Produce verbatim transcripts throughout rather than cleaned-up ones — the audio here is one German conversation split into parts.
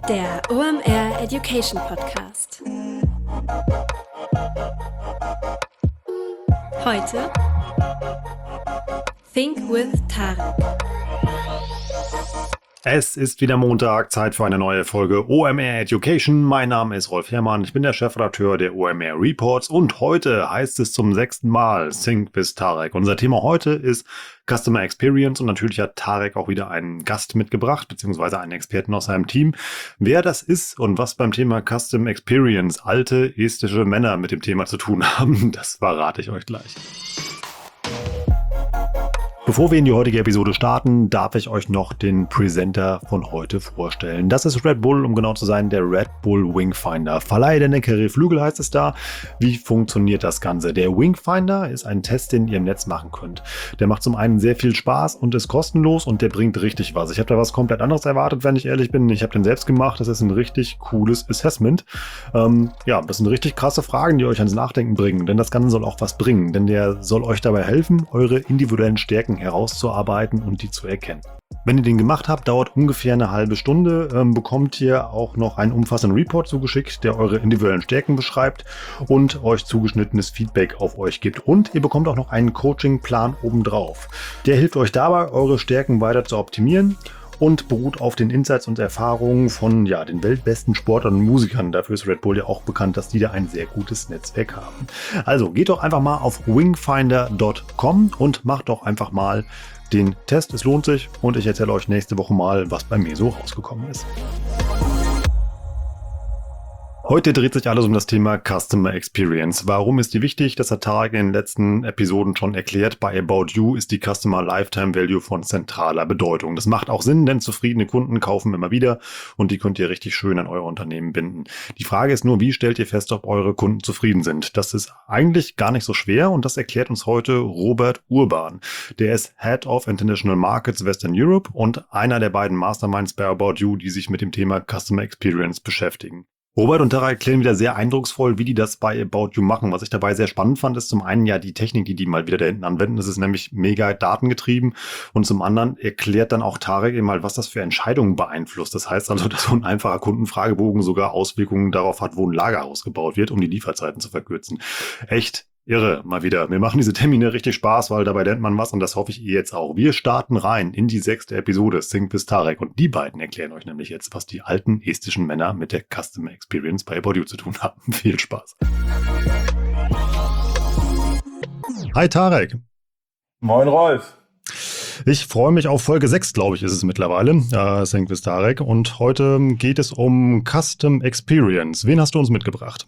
Der O M R Education Podcast. Heute Think with Tarek. Es ist wieder Montag, Zeit für eine neue Folge O M R Education. Mein Name ist Rolf Herrmann, ich bin der Chefredakteur der O M R Reports und heute heißt es zum sechsten Mal Think with Tarek. Unser Thema heute ist Customer Experience und natürlich hat Tarek auch wieder einen Gast mitgebracht, beziehungsweise einen Experten aus seinem Team. Wer das ist und was beim Thema Custom Experience alte estische Männer mit dem Thema zu tun haben, das verrate ich euch gleich. Bevor wir in die heutige Episode starten, darf ich euch noch den Presenter von heute vorstellen. Das ist Red Bull, um genau zu sein, der Red Bull Wingfinder. Verleih der Neckere Flügel heißt es da. Wie funktioniert das Ganze? Der Wingfinder ist ein Test, den ihr im Netz machen könnt. Der macht zum einen sehr viel Spaß und ist kostenlos und der bringt richtig was. Ich habe da was komplett anderes erwartet, wenn ich ehrlich bin. Ich habe den selbst gemacht. Das ist ein richtig cooles Assessment. Ähm, ja, das sind richtig krasse Fragen, die euch ans Nachdenken bringen. Denn das Ganze soll auch was bringen. Denn der soll euch dabei helfen, eure individuellen Stärken herauszuarbeiten und die zu erkennen. Wenn ihr den gemacht habt, dauert ungefähr eine halbe Stunde, ähm, bekommt ihr auch noch einen umfassenden Report zugeschickt, der eure individuellen Stärken beschreibt und euch zugeschnittenes Feedback auf euch gibt. Und ihr bekommt auch noch einen Coachingplan obendrauf. Der hilft euch dabei, eure Stärken weiter zu optimieren und beruht auf den Insights und Erfahrungen von ja, den weltbesten Sportlern und Musikern. Dafür ist Red Bull ja auch bekannt, dass die da ein sehr gutes Netzwerk haben. Also geht doch einfach mal auf wingfinder Punkt com und macht doch einfach mal den Test. Es lohnt sich und ich erzähle euch nächste Woche mal, was bei mir so rausgekommen ist. Heute dreht sich alles um das Thema Customer Experience. Warum ist die wichtig? Das hat Tarek in den letzten Episoden schon erklärt. Bei About You ist die Customer Lifetime Value von zentraler Bedeutung. Das macht auch Sinn, denn zufriedene Kunden kaufen immer wieder und die könnt ihr richtig schön an euer Unternehmen binden. Die Frage ist nur, wie stellt ihr fest, ob eure Kunden zufrieden sind? Das ist eigentlich gar nicht so schwer und das erklärt uns heute Robert Urban. Der ist Head of International Markets Western Europe und einer der beiden Masterminds bei About You, die sich mit dem Thema Customer Experience beschäftigen. Robert und Tarek erklären wieder sehr eindrucksvoll, wie die das bei About You machen. Was ich dabei sehr spannend fand, ist zum einen ja die Technik, die die mal wieder da hinten anwenden. Das ist nämlich mega datengetrieben. Und zum anderen erklärt dann auch Tarek eben mal, was das für Entscheidungen beeinflusst. Das heißt also, dass so ein einfacher Kundenfragebogen sogar Auswirkungen darauf hat, wo ein Lager ausgebaut wird, um die Lieferzeiten zu verkürzen. Echt irre, mal wieder. Mir machen diese Termine richtig Spaß, weil dabei lernt man was und das hoffe ich ihr jetzt auch. Wir starten rein in die sechste Episode Think with Tarek und die beiden erklären euch nämlich jetzt, was die alten estischen Männer mit der Customer Experience bei About You zu tun haben. Viel Spaß. Hi Tarek. Moin Rolf. Ich freue mich auf Folge sechs, glaube ich, ist es mittlerweile, äh, Think with Tarek. Und heute geht es um Custom Experience. Wen hast du uns mitgebracht?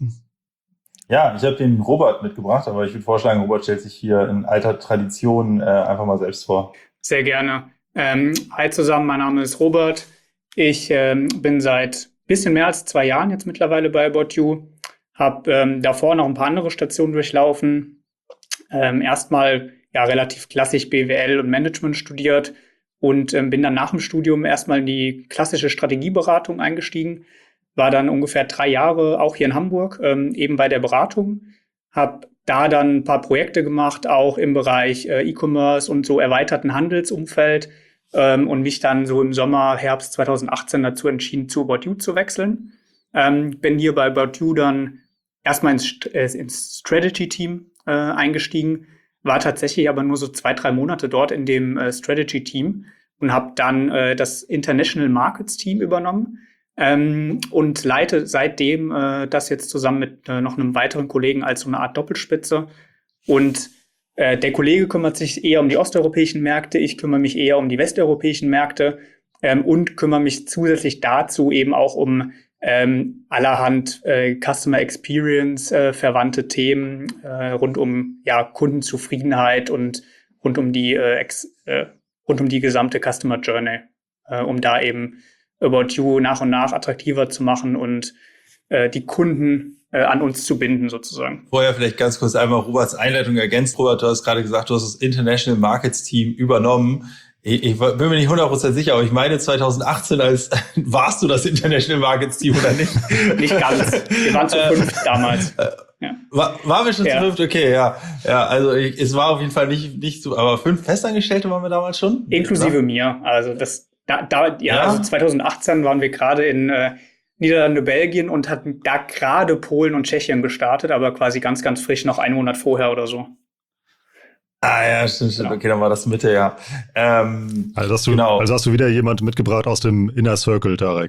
Ja, ich habe den Robert mitgebracht, aber ich würde vorschlagen, Robert stellt sich hier in alter Tradition äh, einfach mal selbst vor. Sehr gerne. Ähm, hi zusammen, mein Name ist Robert. Ich ähm, bin seit bisschen mehr als zwei Jahren jetzt mittlerweile bei About You. Habe ähm, davor noch ein paar andere Stationen durchlaufen. Ähm, erstmal ja relativ klassisch B W L und Management studiert und ähm, bin dann nach dem Studium erstmal in die klassische Strategieberatung eingestiegen. War dann ungefähr drei Jahre auch hier in Hamburg, ähm, eben bei der Beratung. Habe da dann ein paar Projekte gemacht, auch im Bereich äh, E-Commerce und so erweiterten Handelsumfeld. Ähm, und mich dann so im Sommer, Herbst zweitausendachtzehn dazu entschieden, zu About You zu wechseln. Ähm, bin hier bei About You dann erstmal ins, äh, ins Strategy-Team äh, eingestiegen. War tatsächlich aber nur so zwei, drei Monate dort in dem äh, Strategy-Team und habe dann äh, das International Markets-Team übernommen. Ähm, und leite seitdem äh, das jetzt zusammen mit äh, noch einem weiteren Kollegen als so eine Art Doppelspitze. Und äh, der Kollege kümmert sich eher um die osteuropäischen Märkte, ich kümmere mich eher um die westeuropäischen Märkte ähm, und kümmere mich zusätzlich dazu eben auch um ähm, allerhand äh, Customer Experience äh, verwandte Themen äh, rund um ja, Kundenzufriedenheit und rund um die äh, ex, äh, rund um die gesamte Customer Journey, äh, um da eben About You nach und nach attraktiver zu machen und äh, die Kunden äh, an uns zu binden sozusagen. Vorher vielleicht ganz kurz einmal Roberts Einleitung ergänzt. Robert, du hast gerade gesagt, du hast das International Markets Team übernommen. Ich, ich bin mir nicht hundert Prozent sicher, aber ich meine zweitausendachtzehn, als warst du das International Markets Team oder nicht? Nicht ganz. Wir waren zu fünft damals. Ja. War, waren wir schon ja. zu fünft? Okay, ja. Ja, also ich, es war auf jeden Fall nicht, nicht so, aber fünf Festangestellte waren wir damals schon? Inklusive oder? Mir. Also das Da, da, ja, ja, also zweitausendachtzehn waren wir gerade in, äh, Niederlande, Belgien und hat da gerade Polen und Tschechien gestartet, aber quasi ganz, ganz frisch noch einen Monat vorher oder so. Ah ja, stimmt, stimmt. Okay, dann war das Mitte, ja. Ähm, Also hast, du, genau. also hast du wieder jemand mitgebracht aus dem Inner Circle, Tarek.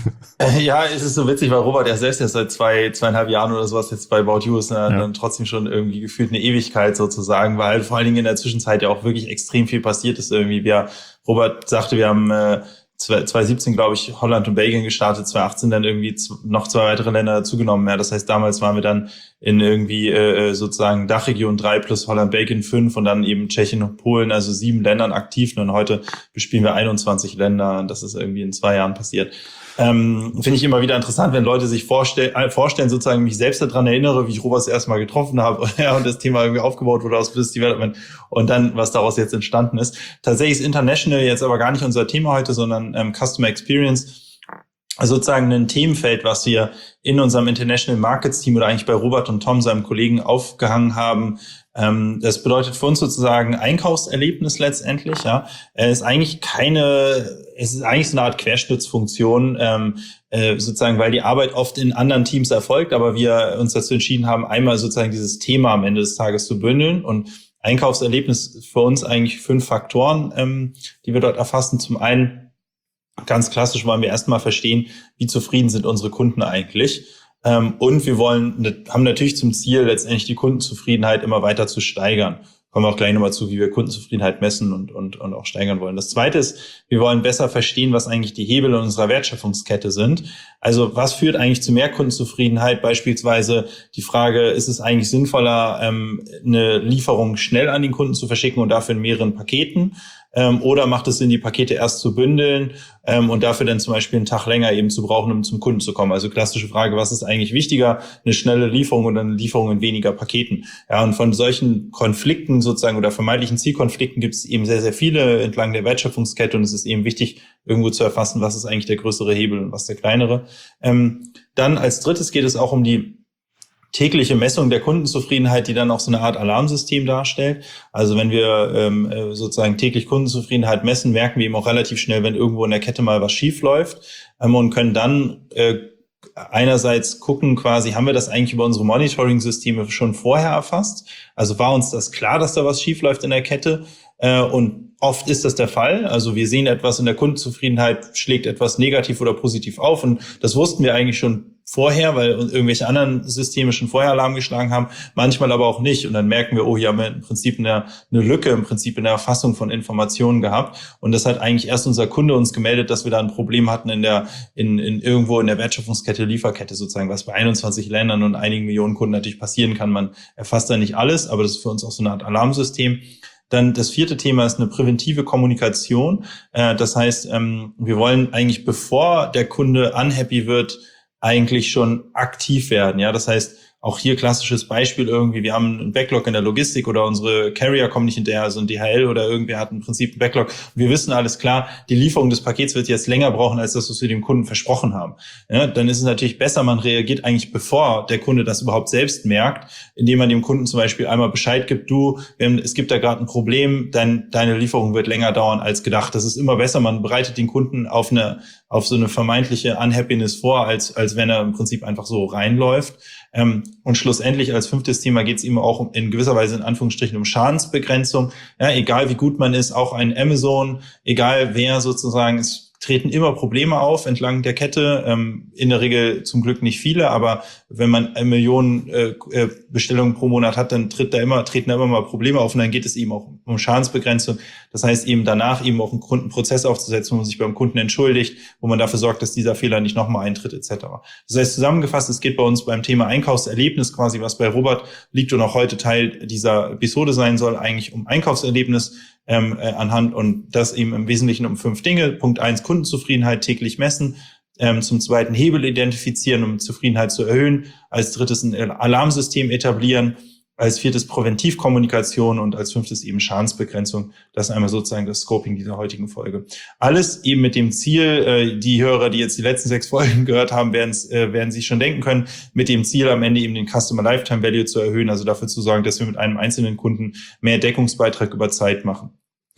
Ja, es ist so witzig, weil Robert ja selbst jetzt seit zwei, zweieinhalb Jahren oder sowas jetzt bei About You ist, ne, ja. Dann trotzdem schon irgendwie gefühlt eine Ewigkeit sozusagen, weil halt vor allen Dingen in der Zwischenzeit ja auch wirklich extrem viel passiert ist irgendwie. Wir, Robert sagte, wir haben äh, zwanzig siebzehn, glaube ich, Holland und Belgien gestartet, zwanzig achtzehn dann irgendwie noch zwei weitere Länder dazugenommen. Ja, das heißt, damals waren wir dann in irgendwie äh, sozusagen Dachregion drei plus Holland, Belgien fünf und dann eben Tschechien und Polen, also sieben Ländern aktiv. Und heute bespielen wir einundzwanzig Länder und das ist irgendwie in zwei Jahren passiert. Ähm, finde ich immer wieder interessant, wenn Leute sich vorstellen, äh, vorstellen, sozusagen mich selbst daran erinnere, wie ich Robert das erste Mal getroffen habe ja, und das Thema irgendwie aufgebaut wurde aus Business Development und dann, was daraus jetzt entstanden ist. Tatsächlich ist International jetzt aber gar nicht unser Thema heute, sondern ähm, Customer Experience, sozusagen ein Themenfeld, was wir in unserem International Markets Team oder eigentlich bei Robert und Tom, seinem Kollegen, aufgehangen haben. Ähm, das bedeutet für uns sozusagen Einkaufserlebnis letztendlich. Ja, es ist eigentlich keine, es ist eigentlich so eine Art Querschnittsfunktion, ähm, äh, sozusagen, weil die Arbeit oft in anderen Teams erfolgt, aber wir uns dazu entschieden haben, einmal sozusagen dieses Thema am Ende des Tages zu bündeln und Einkaufserlebnis ist für uns eigentlich fünf Faktoren, ähm, die wir dort erfassen. Zum einen ganz klassisch wollen wir erstmal verstehen, wie zufrieden sind unsere Kunden eigentlich. Ähm, und wir wollen, haben natürlich zum Ziel, letztendlich die Kundenzufriedenheit immer weiter zu steigern. Kommen wir auch gleich nochmal zu, wie wir Kundenzufriedenheit messen und, und, und auch steigern wollen. Das Zweite ist, wir wollen besser verstehen, was eigentlich die Hebel in unserer Wertschöpfungskette sind. Also was führt eigentlich zu mehr Kundenzufriedenheit? Beispielsweise die Frage, ist es eigentlich sinnvoller, ähm, eine Lieferung schnell an den Kunden zu verschicken und dafür in mehreren Paketen? Ähm, oder macht es Sinn, die Pakete erst zu bündeln ähm, und dafür dann zum Beispiel einen Tag länger eben zu brauchen, um zum Kunden zu kommen? Also klassische Frage, was ist eigentlich wichtiger? Eine schnelle Lieferung oder eine Lieferung in weniger Paketen? Ja, und von solchen Konflikten sozusagen oder vermeintlichen Zielkonflikten gibt es eben sehr, sehr viele entlang der Wertschöpfungskette und es ist eben wichtig, irgendwo zu erfassen, was ist eigentlich der größere Hebel und was der kleinere. Ähm, dann als drittes geht es auch um die tägliche Messung der Kundenzufriedenheit, die dann auch so eine Art Alarmsystem darstellt. Also wenn wir ähm, sozusagen täglich Kundenzufriedenheit messen, merken wir eben auch relativ schnell, wenn irgendwo in der Kette mal was schief läuft ähm, und können dann äh, einerseits gucken quasi, haben wir das eigentlich über unsere Monitoring-Systeme schon vorher erfasst? Also war uns das klar, dass da was schief läuft in der Kette? Äh, und oft ist das der Fall. Also wir sehen etwas in der Kundenzufriedenheit, schlägt etwas negativ oder positiv auf und das wussten wir eigentlich schon vorher, weil irgendwelche anderen Systeme schon vorher Alarm geschlagen haben, manchmal aber auch nicht. Und dann merken wir, oh, hier haben wir im Prinzip eine, eine Lücke, im Prinzip in der Erfassung von Informationen gehabt. Und das hat eigentlich erst unser Kunde uns gemeldet, dass wir da ein Problem hatten in der, in, in irgendwo in der Wertschöpfungskette, Lieferkette sozusagen, was bei einundzwanzig Ländern und einigen Millionen Kunden natürlich passieren kann. Man erfasst da nicht alles, aber das ist für uns auch so eine Art Alarmsystem. Dann das vierte Thema ist eine präventive Kommunikation. Das heißt, wir wollen eigentlich, bevor der Kunde unhappy wird, eigentlich schon aktiv werden. Ja, das heißt, auch hier klassisches Beispiel irgendwie, wir haben einen Backlog in der Logistik oder unsere Carrier kommen nicht hinterher, also ein D H L oder irgendwer hat im Prinzip einen Backlog. Wir wissen alles klar, die Lieferung des Pakets wird jetzt länger brauchen, als das, was wir dem Kunden versprochen haben. Ja, dann ist es natürlich besser, man reagiert eigentlich, bevor der Kunde das überhaupt selbst merkt, indem man dem Kunden zum Beispiel einmal Bescheid gibt, du, es gibt da gerade ein Problem, dein, deine Lieferung wird länger dauern als gedacht. Das ist immer besser, man bereitet den Kunden auf eine, auf so eine vermeintliche Unhappiness vor, als, als wenn er im Prinzip einfach so reinläuft. Ähm, und schlussendlich als fünftes Thema geht es eben auch in gewisser Weise in Anführungsstrichen um Schadensbegrenzung. Ja, egal wie gut man ist, auch ein Amazon, egal wer sozusagen, es treten immer Probleme auf entlang der Kette. Ähm, in der Regel zum Glück nicht viele, aber wenn man eine Million äh, Bestellungen pro Monat hat, dann tritt da immer, treten da immer mal Probleme auf und dann geht es eben auch um Schadensbegrenzung. Das heißt eben danach eben auch einen Kundenprozess aufzusetzen, wo man sich beim Kunden entschuldigt, wo man dafür sorgt, dass dieser Fehler nicht nochmal eintritt et cetera. Das heißt zusammengefasst, es geht bei uns beim Thema Einkaufserlebnis quasi, was bei Robert liegt und auch heute Teil dieser Episode sein soll, eigentlich um Einkaufserlebnis ähm, äh, anhand und das eben im Wesentlichen um fünf Dinge. Punkt eins, Kundenzufriedenheit täglich messen. Ähm, zum zweiten Hebel identifizieren, um Zufriedenheit zu erhöhen. Als drittes ein Alarmsystem etablieren. Als viertes Präventivkommunikation und als fünftes eben Schadensbegrenzung. Das ist einmal sozusagen das Scoping dieser heutigen Folge. Alles eben mit dem Ziel, äh, die Hörer, die jetzt die letzten sechs Folgen gehört haben, werden äh, werden sich schon denken können, mit dem Ziel am Ende eben den Customer Lifetime Value zu erhöhen, also dafür zu sorgen, dass wir mit einem einzelnen Kunden mehr Deckungsbeitrag über Zeit machen.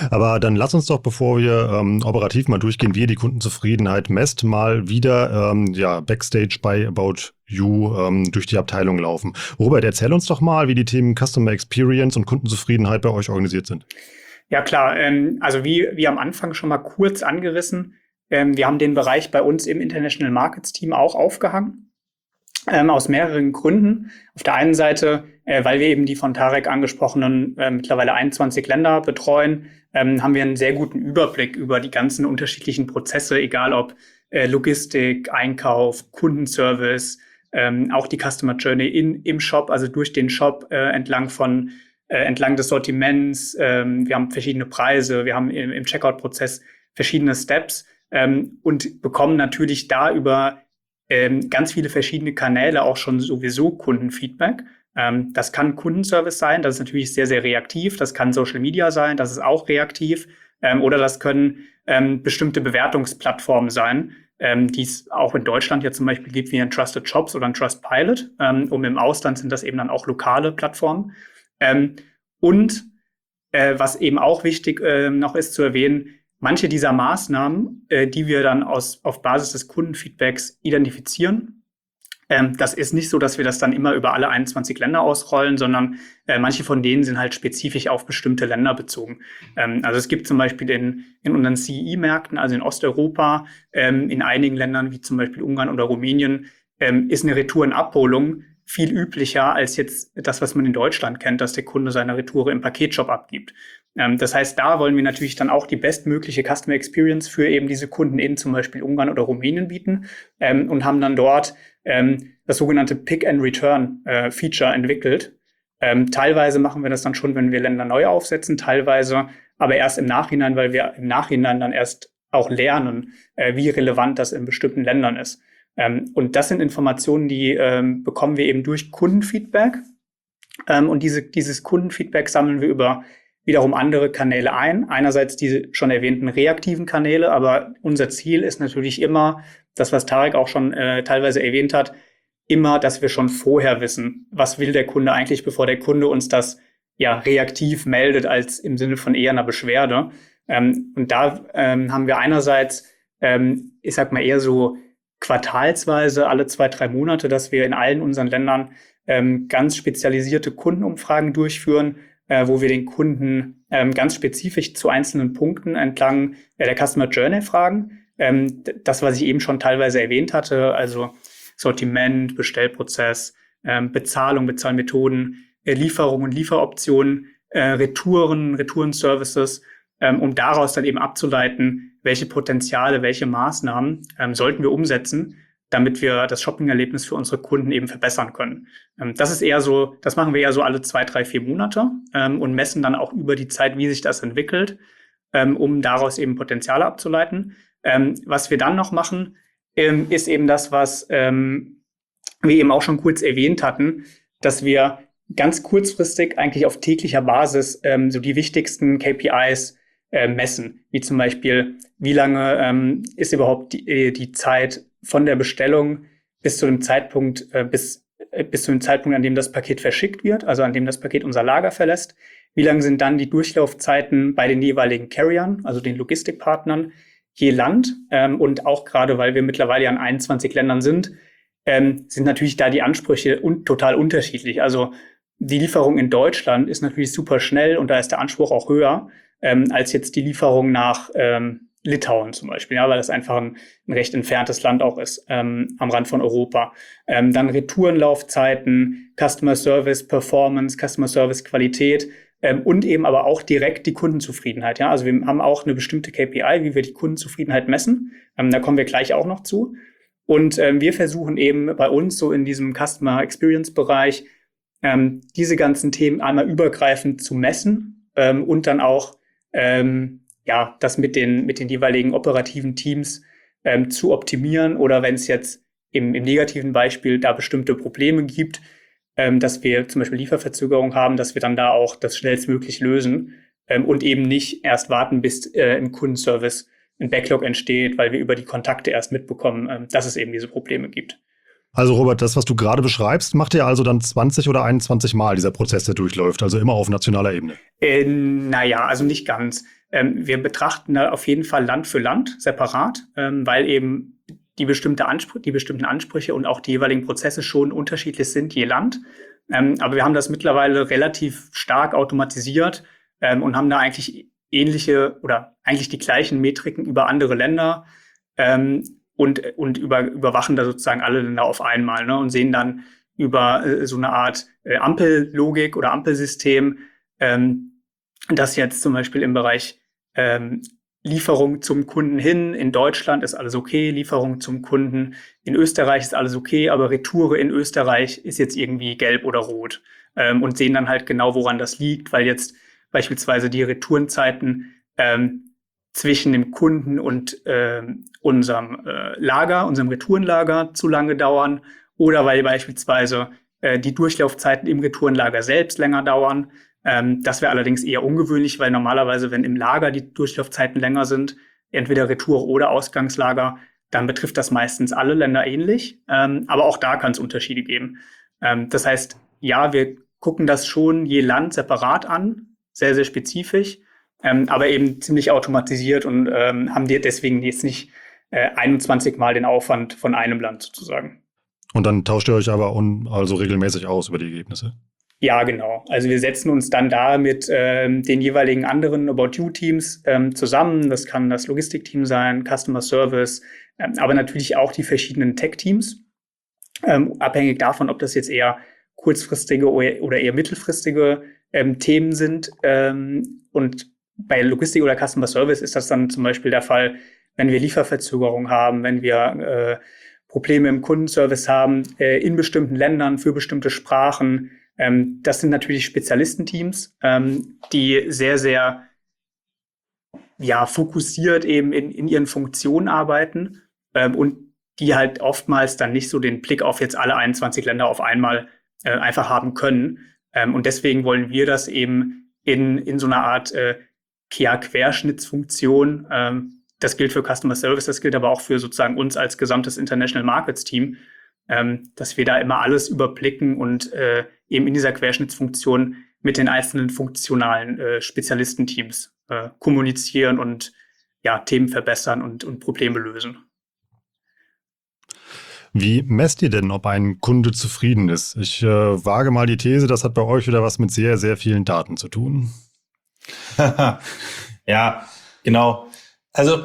Aber dann lass uns doch, bevor wir ähm, operativ mal durchgehen, wie ihr die Kundenzufriedenheit messt, mal wieder ähm, ja, Backstage bei About You ähm, durch die Abteilung laufen. Robert, erzähl uns doch mal, wie die Themen Customer Experience und Kundenzufriedenheit bei euch organisiert sind. Ja klar, ähm, also wie, wie am Anfang schon mal kurz angerissen, ähm, wir haben den Bereich bei uns im International Markets Team auch aufgehangen. Ähm, aus mehreren Gründen. Auf der einen Seite, äh, weil wir eben die von Tarek angesprochenen äh, mittlerweile einundzwanzig Länder betreuen, ähm, haben wir einen sehr guten Überblick über die ganzen unterschiedlichen Prozesse, egal ob äh, Logistik, Einkauf, Kundenservice, ähm, auch die Customer Journey in, im Shop, also durch den Shop äh, entlang von äh, entlang des Sortiments. Ähm, wir haben verschiedene Preise, wir haben im, im Checkout-Prozess verschiedene Steps ähm, und bekommen natürlich da über Ähm, ganz viele verschiedene Kanäle auch schon sowieso Kundenfeedback. Ähm, das kann Kundenservice sein, das ist natürlich sehr, sehr reaktiv. Das kann Social Media sein, das ist auch reaktiv. Ähm, oder das können ähm, bestimmte Bewertungsplattformen sein, ähm, die es auch in Deutschland ja zum Beispiel gibt, wie ein Trusted Shops oder ein Trustpilot. Ähm, und im Ausland sind das eben dann auch lokale Plattformen. Ähm, und äh, was eben auch wichtig äh, noch ist zu erwähnen, manche dieser Maßnahmen, äh, die wir dann aus, auf Basis des Kundenfeedbacks identifizieren, ähm, das ist nicht so, dass wir das dann immer über alle einundzwanzig Länder ausrollen, sondern äh, manche von denen sind halt spezifisch auf bestimmte Länder bezogen. Ähm, also es gibt zum Beispiel in, in unseren C E E-Märkten, also in Osteuropa, ähm, in einigen Ländern wie zum Beispiel Ungarn oder Rumänien, ähm, ist eine Retourenabholung viel üblicher als jetzt das, was man in Deutschland kennt, dass der Kunde seine Retoure im Paketshop abgibt. Ähm, das heißt, da wollen wir natürlich dann auch die bestmögliche Customer Experience für eben diese Kunden in zum Beispiel Ungarn oder Rumänien bieten ähm, und haben dann dort ähm, das sogenannte Pick-and-Return-Feature äh, entwickelt. Ähm, teilweise machen wir das dann schon, wenn wir Länder neu aufsetzen, teilweise aber erst im Nachhinein, weil wir im Nachhinein dann erst auch lernen, äh, wie relevant das in bestimmten Ländern ist. Ähm, und das sind Informationen, die ähm, bekommen wir eben durch Kundenfeedback. Ähm, und diese, dieses Kundenfeedback sammeln wir über wiederum andere Kanäle ein. Einerseits diese schon erwähnten reaktiven Kanäle, aber unser Ziel ist natürlich immer, das, was Tarek auch schon äh, teilweise erwähnt hat, immer, dass wir schon vorher wissen, was will der Kunde eigentlich, bevor der Kunde uns das ja reaktiv meldet, als im Sinne von eher einer Beschwerde. Ähm, und da ähm, haben wir einerseits, ähm, ich sag mal eher so quartalsweise alle zwei, drei Monate, dass wir in allen unseren Ländern ähm, ganz spezialisierte Kundenumfragen durchführen, äh, wo wir den Kunden ähm, ganz spezifisch zu einzelnen Punkten entlang äh, der Customer Journey fragen. Ähm, das, was ich eben schon teilweise erwähnt hatte, also Sortiment, Bestellprozess, ähm, Bezahlung, Bezahlmethoden, äh, Lieferung und Lieferoptionen, äh, Retouren, Retourenservices, ähm, um daraus dann eben abzuleiten, welche Potenziale, welche Maßnahmen ähm, sollten wir umsetzen, damit wir das Shopping-Erlebnis für unsere Kunden eben verbessern können. Ähm, das ist eher so, das machen wir eher so alle zwei, drei, vier Monate ähm, und messen dann auch über die Zeit, wie sich das entwickelt, ähm, um daraus eben Potenziale abzuleiten. Ähm, was wir dann noch machen, ähm, ist eben das, was ähm, wir eben auch schon kurz erwähnt hatten, dass wir ganz kurzfristig eigentlich auf täglicher Basis ähm, so die wichtigsten K P Is äh, messen, wie zum Beispiel, wie lange ähm, ist überhaupt die, die Zeit von der Bestellung bis zu dem Zeitpunkt, äh, bis, äh, bis zu dem Zeitpunkt, an dem das Paket verschickt wird, also an dem das Paket unser Lager verlässt. Wie lang sind dann die Durchlaufzeiten bei den jeweiligen Carriern, also den Logistikpartnern, je Land? Ähm, und auch gerade, weil wir mittlerweile an einundzwanzig Ländern sind, ähm, sind natürlich da die Ansprüche un- total unterschiedlich. Also die Lieferung in Deutschland ist natürlich super schnell und da ist der Anspruch auch höher ähm, als jetzt die Lieferung nach ähm, Litauen zum Beispiel, ja, weil das einfach ein, ein recht entferntes Land auch ist, ähm, am Rand von Europa. Ähm, dann Retourenlaufzeiten, Customer Service Performance, Customer Service Qualität ähm, und eben aber auch direkt die Kundenzufriedenheit. Ja, also wir haben auch eine bestimmte K P I, wie wir die Kundenzufriedenheit messen. Ähm, da kommen wir gleich auch noch zu. Und ähm, wir versuchen eben bei uns so in diesem Customer Experience Bereich ähm, diese ganzen Themen einmal übergreifend zu messen ähm, und dann auch ähm, ja, das mit den, mit den jeweiligen operativen Teams ähm, zu optimieren oder wenn es jetzt im, im negativen Beispiel da bestimmte Probleme gibt, ähm, dass wir zum Beispiel Lieferverzögerung haben, dass wir dann da auch das schnellstmöglich lösen ähm, und eben nicht erst warten, bis äh, im Kundenservice ein Backlog entsteht, weil wir über die Kontakte erst mitbekommen, ähm, dass es eben diese Probleme gibt. Also Robert, das, was du gerade beschreibst, macht ihr also dann zwanzig oder einundzwanzig Mal dieser Prozess, der durchläuft, also immer auf nationaler Ebene? Äh, naja, also nicht ganz. Ähm, wir betrachten da auf jeden Fall Land für Land separat, ähm, weil eben die, bestimmte Anspr- die bestimmten Ansprüche und auch die jeweiligen Prozesse schon unterschiedlich sind, je Land. Ähm, aber wir haben das mittlerweile relativ stark automatisiert ähm, und haben da eigentlich ähnliche oder eigentlich die gleichen Metriken über andere Länder ähm, und, und über, überwachen da sozusagen alle Länder auf einmal, ne, und sehen dann über äh, so eine Art äh, Ampellogik oder Ampelsystem, ähm, dass jetzt zum Beispiel im Bereich ähm, Lieferung zum Kunden hin, in Deutschland ist alles okay, Lieferung zum Kunden in Österreich ist alles okay, aber Retoure in Österreich ist jetzt irgendwie gelb oder rot, ähm, und sehen dann halt genau, woran das liegt, weil jetzt beispielsweise die Retourenzeiten ähm, zwischen dem Kunden und ähm, unserem äh, Lager, unserem Retourenlager zu lange dauern oder weil beispielsweise äh, die Durchlaufzeiten im Retourenlager selbst länger dauern. Ähm, das wäre allerdings eher ungewöhnlich, weil normalerweise, wenn im Lager die Durchlaufzeiten länger sind, entweder Retour oder Ausgangslager, dann betrifft das meistens alle Länder ähnlich. Ähm, aber auch da kann es Unterschiede geben. Ähm, das heißt, ja, wir gucken das schon je Land separat an, sehr, sehr spezifisch, ähm, aber eben ziemlich automatisiert und ähm, haben dir deswegen jetzt nicht äh, einundzwanzig Mal den Aufwand von einem Land sozusagen. Und dann tauscht ihr euch aber un- also regelmäßig aus über die Ergebnisse? Ja, genau. Also wir setzen uns dann da mit ähm, den jeweiligen anderen About You-Teams ähm, zusammen. Das kann das Logistikteam sein, Customer Service, ähm, aber natürlich auch die verschiedenen Tech-Teams. Ähm, abhängig davon, ob das jetzt eher kurzfristige oder eher mittelfristige ähm, Themen sind. Ähm, und bei Logistik oder Customer Service ist das dann zum Beispiel der Fall, wenn wir Lieferverzögerungen haben, wenn wir äh, Probleme im Kundenservice haben, äh, in bestimmten Ländern für bestimmte Sprachen. Ähm, das sind natürlich Spezialistenteams, ähm, die sehr, sehr ja, fokussiert eben in, in ihren Funktionen arbeiten ähm, und die halt oftmals dann nicht so den Blick auf jetzt alle einundzwanzig Länder auf einmal äh, einfach haben können. Ähm, und deswegen wollen wir das eben in, in so einer Art äh, Querschnittsfunktion. Ähm, das gilt für Customer Service, das gilt aber auch für sozusagen uns als gesamtes International Markets Team, ähm, dass wir da immer alles überblicken und äh, eben in dieser Querschnittsfunktion mit den einzelnen funktionalen äh, Spezialistenteams äh, kommunizieren und ja, Themen verbessern und, und Probleme lösen. Wie messt ihr denn, ob ein Kunde zufrieden ist? Ich äh, wage mal die These, das hat bei euch wieder was mit sehr, sehr vielen Daten zu tun. Ja, genau. Also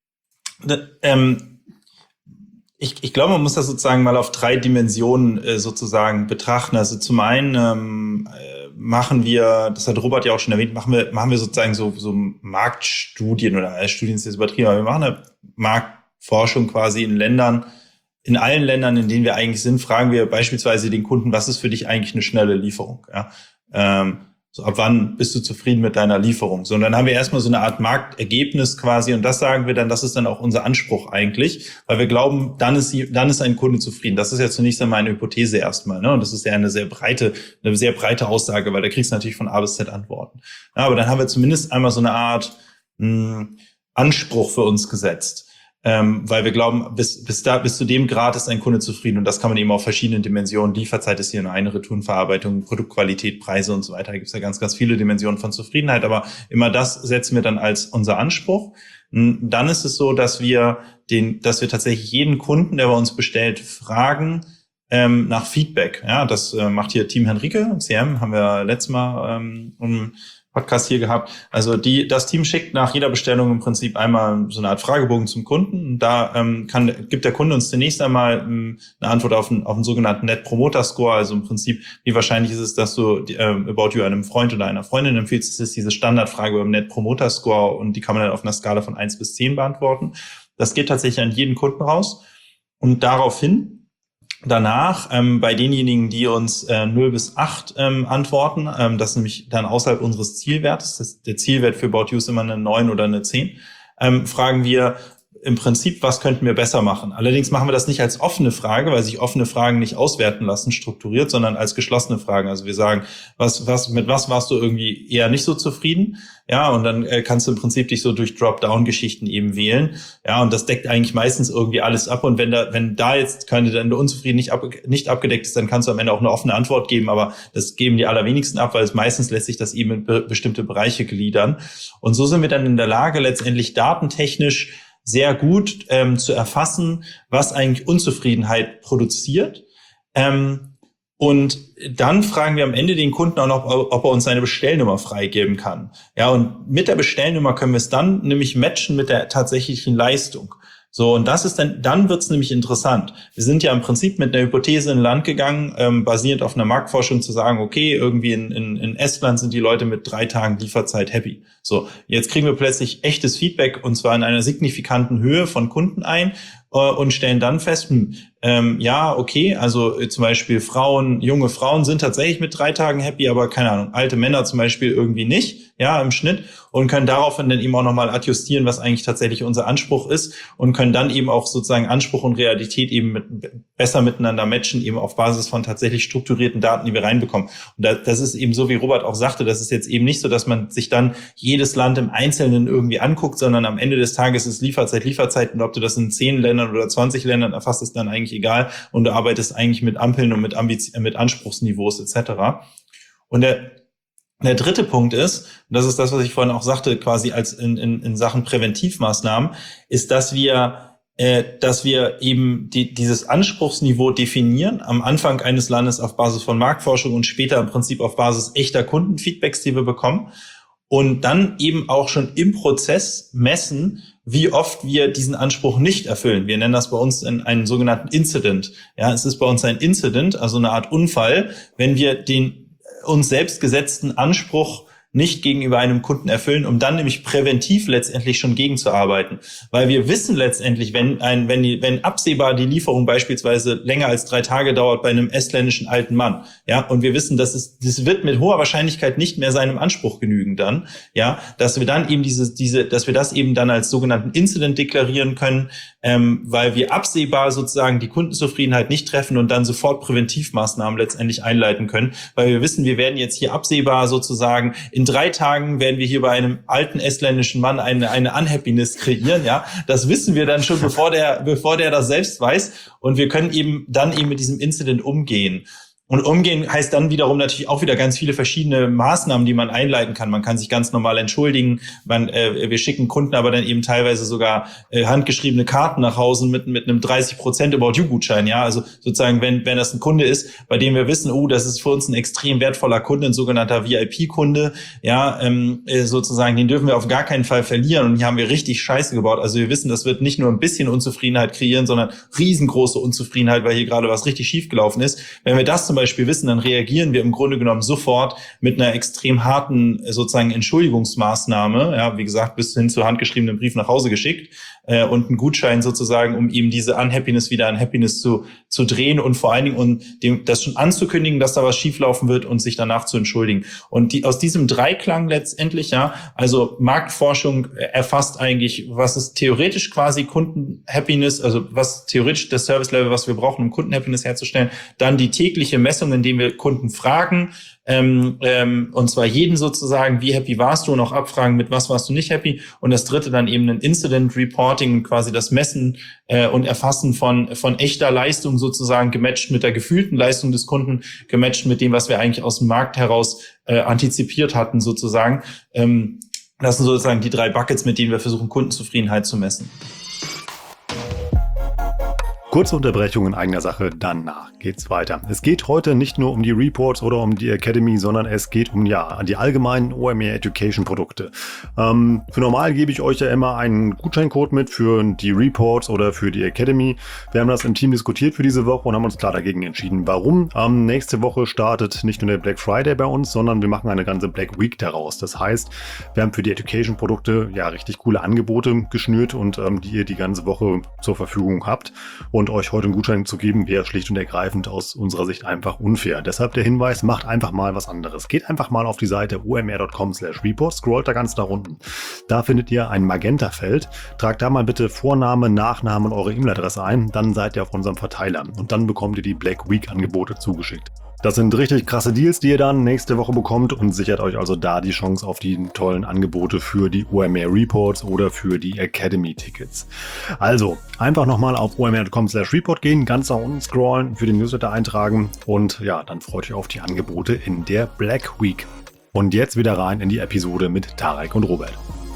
ähm, ich, ich glaube, man muss das sozusagen mal auf drei Dimensionen äh, sozusagen betrachten. Also zum einen ähm, machen wir, das hat Robert ja auch schon erwähnt, machen wir, machen wir sozusagen so, so Marktstudien oder äh, Studien ist jetzt übertrieben, aber wir machen eine Marktforschung quasi in Ländern, in allen Ländern, in denen wir eigentlich sind, fragen wir beispielsweise den Kunden, was ist für dich eigentlich eine schnelle Lieferung? Ja? Ähm, so ab wann bist du zufrieden mit deiner Lieferung? So, und dann haben wir erstmal so eine Art Marktergebnis quasi und das sagen wir dann, das ist dann auch unser Anspruch eigentlich, weil wir glauben, dann ist sie, dann ist ein Kunde zufrieden. Das ist ja zunächst einmal eine Hypothese erstmal, ne? Und das ist ja eine sehr breite, eine sehr breite Aussage, weil da kriegst du natürlich von A bis Z Antworten. Ja, aber dann haben wir zumindest einmal so eine Art mh, Anspruch für uns gesetzt. Ähm, weil wir glauben, bis, bis da, bis zu dem Grad ist ein Kunde zufrieden und das kann man eben auf verschiedenen Dimensionen. Lieferzeit ist hier nur eine, Retourenverarbeitung, Produktqualität, Preise und so weiter. Da gibt es ja ganz, ganz viele Dimensionen von Zufriedenheit, aber immer das setzen wir dann als unser Anspruch. Dann ist es so, dass wir den, dass wir tatsächlich jeden Kunden, der bei uns bestellt, fragen ähm, nach Feedback. Ja, das äh, macht hier Team Henrike, C M, haben wir letztes Mal ähm, um Podcast hier gehabt. Also die, das Team schickt nach jeder Bestellung im Prinzip einmal so eine Art Fragebogen zum Kunden. Und da ähm, kann, gibt der Kunde uns zunächst einmal ähm, eine Antwort auf einen, auf einen sogenannten Net Promoter Score. Also im Prinzip, wie wahrscheinlich ist es, dass du die, ähm, About You einem Freund oder einer Freundin empfiehlst. Das ist diese Standardfrage über den Net Promoter Score und die kann man dann auf einer Skala von eins bis zehn beantworten. Das geht tatsächlich an jeden Kunden raus. Und daraufhin danach, ähm, bei denjenigen, die uns äh, null bis acht ähm, antworten, ähm, das ist nämlich dann außerhalb unseres Zielwertes, das, der Zielwert für About You ist immer eine neun oder eine zehn, ähm, fragen wir, im Prinzip, was könnten wir besser machen? Allerdings machen wir das nicht als offene Frage, weil sich offene Fragen nicht auswerten lassen, strukturiert, sondern als geschlossene Fragen. Also wir sagen, was, was, mit was warst du irgendwie eher nicht so zufrieden? Ja, und dann äh, kannst du im Prinzip dich so durch Drop-Down-Geschichten eben wählen. Ja, und das deckt eigentlich meistens irgendwie alles ab. Und wenn da, wenn da jetzt keine deine Unzufrieden nicht, ab, nicht abgedeckt ist, dann kannst du am Ende auch eine offene Antwort geben. Aber das geben die allerwenigsten ab, weil es meistens lässt sich das eben in be- bestimmte Bereiche gliedern. Und so sind wir dann in der Lage, letztendlich datentechnisch sehr gut ähm, zu erfassen, was eigentlich Unzufriedenheit produziert. Ähm, Und dann fragen wir am Ende den Kunden auch noch, ob er uns seine Bestellnummer freigeben kann. Ja, und mit der Bestellnummer können wir es dann nämlich matchen mit der tatsächlichen Leistung. So, und das ist dann, dann wird's nämlich interessant. Wir sind ja im Prinzip mit einer Hypothese in Land gegangen, ähm, basierend auf einer Marktforschung zu sagen, okay, irgendwie in, in, in Estland sind die Leute mit drei Tagen Lieferzeit happy. So, jetzt kriegen wir plötzlich echtes Feedback und zwar in einer signifikanten Höhe von Kunden ein äh, und stellen dann fest, hm, ähm, ja, okay, also äh, zum Beispiel Frauen, junge Frauen sind tatsächlich mit drei Tagen happy, aber keine Ahnung, alte Männer zum Beispiel irgendwie nicht, ja, im Schnitt, und können daraufhin dann eben auch nochmal adjustieren, was eigentlich tatsächlich unser Anspruch ist und können dann eben auch sozusagen Anspruch und Realität eben mit, besser miteinander matchen, eben auf Basis von tatsächlich strukturierten Daten, die wir reinbekommen. Und da, das ist eben so, wie Robert auch sagte, das ist jetzt eben nicht so, dass man sich dann jedes Land im Einzelnen irgendwie anguckt, sondern am Ende des Tages ist Lieferzeit Lieferzeit, und ob du das in zehn Ländern oder zwanzig Ländern erfasst, ist dann eigentlich egal, und du arbeitest eigentlich mit Ampeln und mit, Ambiz- mit Anspruchsniveaus et cetera. Und der Der dritte Punkt ist, und das ist das, was ich vorhin auch sagte, quasi als in, in, in Sachen Präventivmaßnahmen, ist, dass wir, äh, dass wir eben die, dieses Anspruchsniveau definieren am Anfang eines Landes auf Basis von Marktforschung und später im Prinzip auf Basis echter Kundenfeedbacks, die wir bekommen, und dann eben auch schon im Prozess messen, wie oft wir diesen Anspruch nicht erfüllen. Wir nennen das bei uns in einen sogenannten Incident. Ja, es ist bei uns ein Incident, also eine Art Unfall, wenn wir den uns selbst gesetzten Anspruch nicht gegenüber einem Kunden erfüllen, um dann nämlich präventiv letztendlich schon gegenzuarbeiten. Weil wir wissen letztendlich, wenn ein, wenn die, wenn absehbar die Lieferung beispielsweise länger als drei Tage dauert bei einem estländischen alten Mann, ja, und wir wissen, dass es, das wird mit hoher Wahrscheinlichkeit nicht mehr seinem Anspruch genügen dann, ja, dass wir dann eben diese, diese, dass wir das eben dann als sogenannten Incident deklarieren können, ähm, weil wir absehbar sozusagen die Kundenzufriedenheit nicht treffen und dann sofort Präventivmaßnahmen letztendlich einleiten können, weil wir wissen, wir werden jetzt hier absehbar sozusagen in drei Tagen werden wir hier bei einem alten estländischen Mann eine, eine Unhappiness kreieren, ja. Das wissen wir dann schon, bevor der, bevor der das selbst weiß. Und wir können eben dann eben mit diesem Incident umgehen. Und umgehen heißt dann wiederum natürlich auch wieder ganz viele verschiedene Maßnahmen, die man einleiten kann. Man kann sich ganz normal entschuldigen. Man, äh, wir schicken Kunden aber dann eben teilweise sogar äh, handgeschriebene Karten nach Hause mit mit einem dreißig Prozent About-You-Gutschein. Ja, also sozusagen, wenn wenn das ein Kunde ist, bei dem wir wissen, oh, das ist für uns ein extrem wertvoller Kunde, ein sogenannter V I P-Kunde. Ja, ähm, äh, sozusagen, den dürfen wir auf gar keinen Fall verlieren. Und hier haben wir richtig Scheiße gebaut. Also wir wissen, das wird nicht nur ein bisschen Unzufriedenheit kreieren, sondern riesengroße Unzufriedenheit, weil hier gerade was richtig schiefgelaufen ist. Wenn wir das zum Beispiel wissen, dann reagieren wir im Grunde genommen sofort mit einer extrem harten sozusagen Entschuldigungsmaßnahme, ja, wie gesagt, bis hin zu handgeschriebenen Brief nach Hause geschickt äh, und einen Gutschein sozusagen, um eben diese Unhappiness wieder an Happiness zu zu drehen und vor allen Dingen um dem, das schon anzukündigen, dass da was schieflaufen wird und sich danach zu entschuldigen. Und die, aus diesem Dreiklang letztendlich, ja, also Marktforschung erfasst eigentlich, was ist theoretisch quasi Kundenhappiness, also was theoretisch das Service-Level, was wir brauchen, um Kundenhappiness herzustellen, dann die tägliche Messung, indem wir Kunden fragen, ähm, ähm, und zwar jeden sozusagen, wie happy warst du, und auch abfragen, mit was warst du nicht happy, und das dritte dann eben ein Incident Reporting, quasi das Messen äh, und Erfassen von von echter Leistung sozusagen, gematcht mit der gefühlten Leistung des Kunden, gematcht mit dem, was wir eigentlich aus dem Markt heraus äh, antizipiert hatten sozusagen. Ähm, das sind sozusagen die drei Buckets, mit denen wir versuchen, Kundenzufriedenheit zu messen. Kurze Unterbrechung in eigener Sache, danach geht's weiter. Es geht heute nicht nur um die Reports oder um die Academy, sondern es geht um ja die allgemeinen O M R Education Produkte. Ähm, für normal gebe ich euch ja immer einen Gutscheincode mit für die Reports oder für die Academy. Wir haben das im Team diskutiert für diese Woche und haben uns klar dagegen entschieden. Warum? Ähm, nächste Woche startet nicht nur der Black Friday bei uns, sondern wir machen eine ganze Black Week daraus. Das heißt, wir haben für die Education Produkte ja richtig coole Angebote geschnürt und ähm, die ihr die ganze Woche zur Verfügung habt. Und und euch heute einen Gutschein zu geben, wäre schlicht und ergreifend aus unserer Sicht einfach unfair. Deshalb der Hinweis, macht einfach mal was anderes. Geht einfach mal auf die Seite o m r punkt com slash report, scrollt da ganz nach unten. Da findet ihr ein Magenta-Feld. Tragt da mal bitte Vorname, Nachname und eure E-Mail-Adresse ein. Dann seid ihr auf unserem Verteiler. Und dann bekommt ihr die Black Week-Angebote zugeschickt. Das sind richtig krasse Deals, die ihr dann nächste Woche bekommt und sichert euch also da die Chance auf die tollen Angebote für die O M R Reports oder für die Academy Tickets. Also einfach nochmal auf o m r punkt com slash report gehen, ganz nach unten scrollen, für den Newsletter eintragen und ja, dann freut euch auf die Angebote in der Black Week. Und jetzt wieder rein in die Episode mit Tarek und Robert.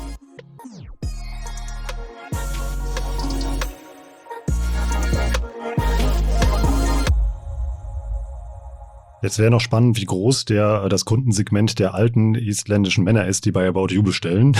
Jetzt wäre noch spannend, wie groß der das Kundensegment der alten isländischen Männer ist, die bei About You bestellen.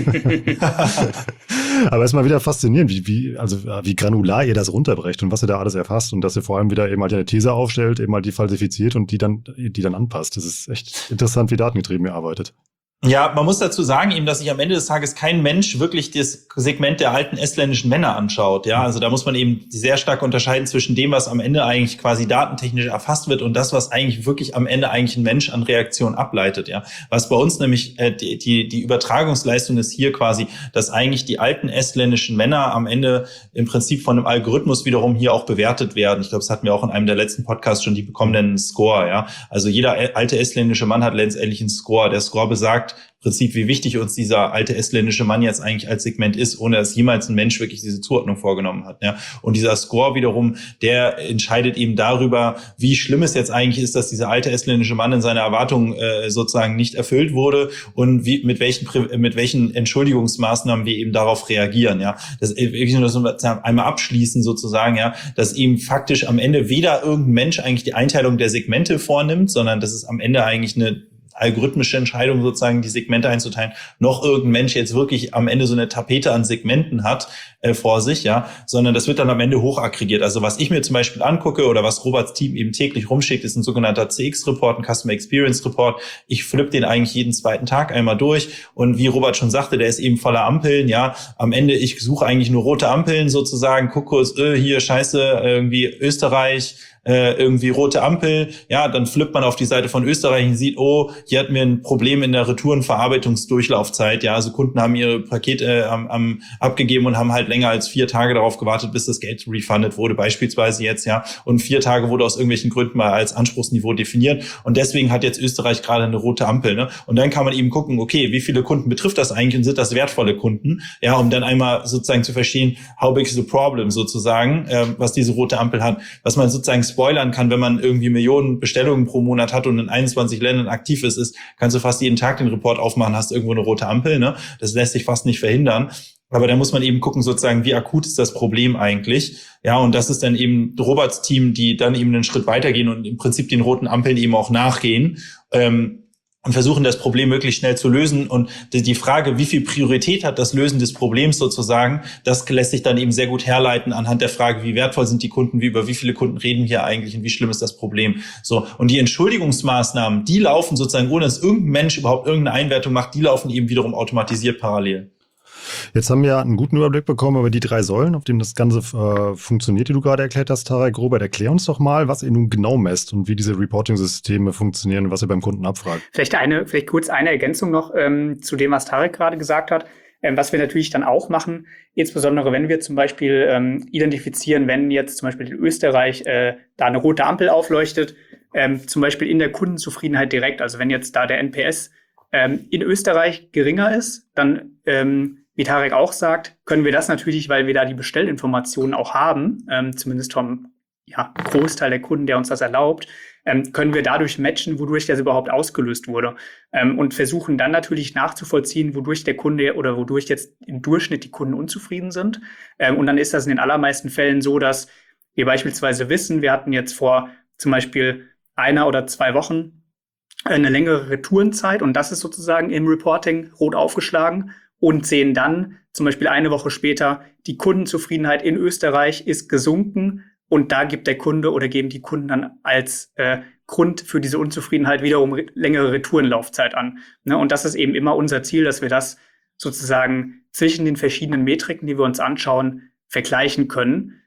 Aber es ist mal wieder faszinierend, wie, wie, also wie granular ihr das runterbrecht und was ihr da alles erfasst und dass ihr vor allem wieder eben halt eine These aufstellt, eben halt die falsifiziert und die dann, die dann anpasst. Das ist echt interessant, wie datengetrieben ihr arbeitet. Ja, man muss dazu sagen eben, dass sich am Ende des Tages kein Mensch wirklich das Segment der alten estländischen Männer anschaut. Ja, also da muss man eben sehr stark unterscheiden zwischen dem, was am Ende eigentlich quasi datentechnisch erfasst wird und das, was eigentlich wirklich am Ende eigentlich ein Mensch an Reaktion ableitet. Ja, was bei uns nämlich äh, die, die die Übertragungsleistung ist hier quasi, dass eigentlich die alten estländischen Männer am Ende im Prinzip von einem Algorithmus wiederum hier auch bewertet werden. Ich glaube, das hatten wir auch in einem der letzten Podcasts schon. Die bekommen dann einen Score. Ja, also jeder alte estländische Mann hat letztendlich einen Score. Der Score besagt im Prinzip, wie wichtig uns dieser alte estländische Mann jetzt eigentlich als Segment ist, ohne dass jemals ein Mensch wirklich diese Zuordnung vorgenommen hat. Ja. Und dieser Score wiederum, der entscheidet eben darüber, wie schlimm es jetzt eigentlich ist, dass dieser alte estländische Mann in seiner Erwartung äh, sozusagen nicht erfüllt wurde und wie mit welchen mit welchen Entschuldigungsmaßnahmen wir eben darauf reagieren. Ja. Das ich nur das einmal abschließen sozusagen, ja, dass eben faktisch am Ende weder irgendein Mensch eigentlich die Einteilung der Segmente vornimmt, sondern dass es am Ende eigentlich eine algorithmische Entscheidung sozusagen, die Segmente einzuteilen, noch irgendein Mensch jetzt wirklich am Ende so eine Tapete an Segmenten hat äh, vor sich, ja, sondern das wird dann am Ende hochaggregiert. Also was ich mir zum Beispiel angucke oder was Roberts Team eben täglich rumschickt, ist ein sogenannter C X-Report, ein Customer Experience Report. Ich flippe den eigentlich jeden zweiten Tag einmal durch und wie Robert schon sagte, der ist eben voller Ampeln, ja. Am Ende, ich suche eigentlich nur rote Ampeln sozusagen, gucke kurz, äh, hier scheiße, irgendwie Österreich, Äh, irgendwie rote Ampel, ja, dann flippt man auf die Seite von Österreich und sieht, oh, hier hatten wir ein Problem in der Retourenverarbeitungsdurchlaufzeit, ja, also Kunden haben ihre Pakete äh, am, am, abgegeben und haben halt länger als vier Tage darauf gewartet, bis das Geld refundet wurde, beispielsweise jetzt, ja, und vier Tage wurde aus irgendwelchen Gründen mal als Anspruchsniveau definiert und deswegen hat jetzt Österreich gerade eine rote Ampel, ne, und dann kann man eben gucken, okay, wie viele Kunden betrifft das eigentlich und sind das wertvolle Kunden, ja, um dann einmal sozusagen zu verstehen, how big is the problem sozusagen, äh, was diese rote Ampel hat, was man sozusagen spoilern kann, wenn man irgendwie Millionen Bestellungen pro Monat hat und in einundzwanzig Ländern aktiv ist, ist, kannst du fast jeden Tag den Report aufmachen, hast irgendwo eine rote Ampel, ne? Das lässt sich fast nicht verhindern. Aber da muss man eben gucken, sozusagen, wie akut ist das Problem eigentlich? Ja, und das ist dann eben Roberts Team, die dann eben einen Schritt weitergehen und im Prinzip den roten Ampeln eben auch nachgehen. Ähm, und versuchen, das Problem möglichst schnell zu lösen. Und die Frage, wie viel Priorität hat das Lösen des Problems sozusagen, das lässt sich dann eben sehr gut herleiten anhand der Frage, wie wertvoll sind die Kunden, wie über wie viele Kunden reden wir eigentlich und wie schlimm ist das Problem. So, und die Entschuldigungsmaßnahmen, die laufen sozusagen, ohne dass irgendein Mensch überhaupt irgendeine Einwertung macht, die laufen eben wiederum automatisiert parallel. Jetzt haben wir einen guten Überblick bekommen über die drei Säulen, auf denen das Ganze äh, funktioniert, die du gerade erklärt hast, Tarek. Robert, erklär uns doch mal, was ihr nun genau messt und wie diese Reporting-Systeme funktionieren und was ihr beim Kunden abfragt. Vielleicht eine, vielleicht kurz eine Ergänzung noch ähm, zu dem, was Tarek gerade gesagt hat. Ähm, was wir natürlich dann auch machen, insbesondere wenn wir zum Beispiel ähm, identifizieren, wenn jetzt zum Beispiel in Österreich äh, da eine rote Ampel aufleuchtet, ähm, zum Beispiel in der Kundenzufriedenheit direkt, also wenn jetzt da der N P S ähm, in Österreich geringer ist, dann ähm, wie Tarek auch sagt, können wir das natürlich, weil wir da die Bestellinformationen auch haben, ähm, zumindest vom ja, Großteil der Kunden, der uns das erlaubt, ähm, können wir dadurch matchen, wodurch das überhaupt ausgelöst wurde. Ähm, und versuchen dann natürlich nachzuvollziehen, wodurch der Kunde oder wodurch jetzt im Durchschnitt die Kunden unzufrieden sind. Ähm, und dann ist das in den allermeisten Fällen so, dass wir beispielsweise wissen, wir hatten jetzt vor zum Beispiel einer oder zwei Wochen eine längere Retourenzeit und das ist sozusagen im Reporting rot aufgeschlagen. Und sehen dann zum Beispiel eine Woche später, die Kundenzufriedenheit in Österreich ist gesunken und da gibt der Kunde oder geben die Kunden dann als äh, Grund für diese Unzufriedenheit wiederum re- längere Retourenlaufzeit an. Ne? Und das ist eben immer unser Ziel, dass wir das sozusagen zwischen den verschiedenen Metriken, die wir uns anschauen, vergleichen können.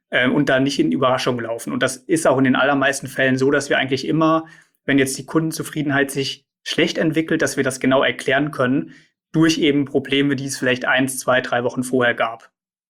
äh, und da nicht in Überraschung laufen. Und das ist auch in den allermeisten Fällen so, dass wir eigentlich immer, wenn jetzt die Kundenzufriedenheit sich schlecht entwickelt, dass wir das genau erklären können durch eben Probleme, die es vielleicht eins, zwei, drei Wochen vorher gab.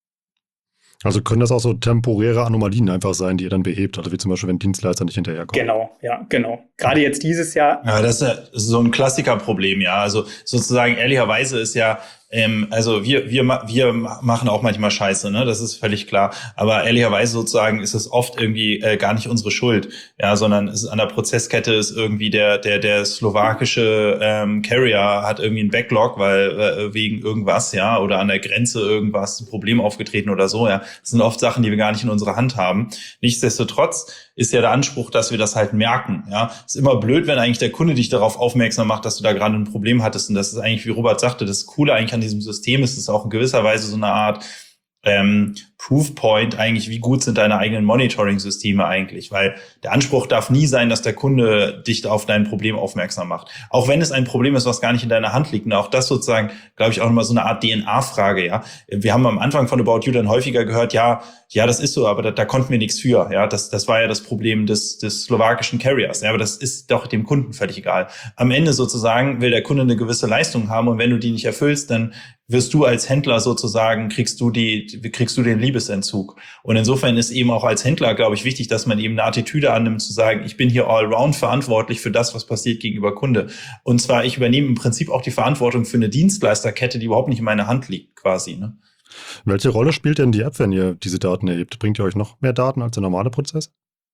Also können das auch so temporäre Anomalien einfach sein, die ihr dann behebt, also wie zum Beispiel, wenn Dienstleister nicht hinterherkommen. Genau, ja, genau. Gerade jetzt dieses Jahr. Ja, das ist ja so ein Klassikerproblem, ja. Also sozusagen ehrlicherweise ist ja, ähm, also wir wir wir machen auch manchmal Scheiße, ne? Das ist völlig klar. Aber ehrlicherweise sozusagen ist es oft irgendwie äh, gar nicht unsere Schuld, ja, sondern es ist an der Prozesskette ist irgendwie der der der slowakische ähm, Carrier hat irgendwie einen Backlog, weil äh, wegen irgendwas, ja, oder an der Grenze irgendwas ein Problem aufgetreten oder so, ja. Das sind oft Sachen, die wir gar nicht in unserer Hand haben. Nichtsdestotrotz ist ja der Anspruch, dass wir das halt merken, ja. Ist immer blöd, wenn eigentlich der Kunde dich darauf aufmerksam macht, dass du da gerade ein Problem hattest. Und das ist eigentlich, wie Robert sagte, das Coole eigentlich an diesem System ist, es auch in gewisser Weise so eine Art ähm, Proofpoint eigentlich, wie gut sind deine eigenen Monitoring-Systeme eigentlich, weil der Anspruch darf nie sein, dass der Kunde dich auf dein Problem aufmerksam macht. Auch wenn es ein Problem ist, was gar nicht in deiner Hand liegt. Und auch das sozusagen, glaube ich, auch nochmal so eine Art D N A-Frage, ja. Wir haben am Anfang von About You dann häufiger gehört, ja, ja, das ist so, aber da, da konnten wir nichts für, ja. Das, das war ja das Problem des, des slowakischen Carriers, ja. Aber das ist doch dem Kunden völlig egal. Am Ende sozusagen will der Kunde eine gewisse Leistung haben und wenn du die nicht erfüllst, dann wirst du als Händler sozusagen, kriegst du die, kriegst du den Liebesentzug. Und insofern ist eben auch als Händler, glaube ich, wichtig, dass man eben eine Attitüde annimmt, zu sagen, ich bin hier allround verantwortlich für das, was passiert gegenüber Kunde. Und zwar, ich übernehme im Prinzip auch die Verantwortung für eine Dienstleisterkette, die überhaupt nicht in meiner Hand liegt, quasi, ne? Welche Rolle spielt denn die App, wenn ihr diese Daten erhebt? Bringt ihr euch noch mehr Daten als der normale Prozess?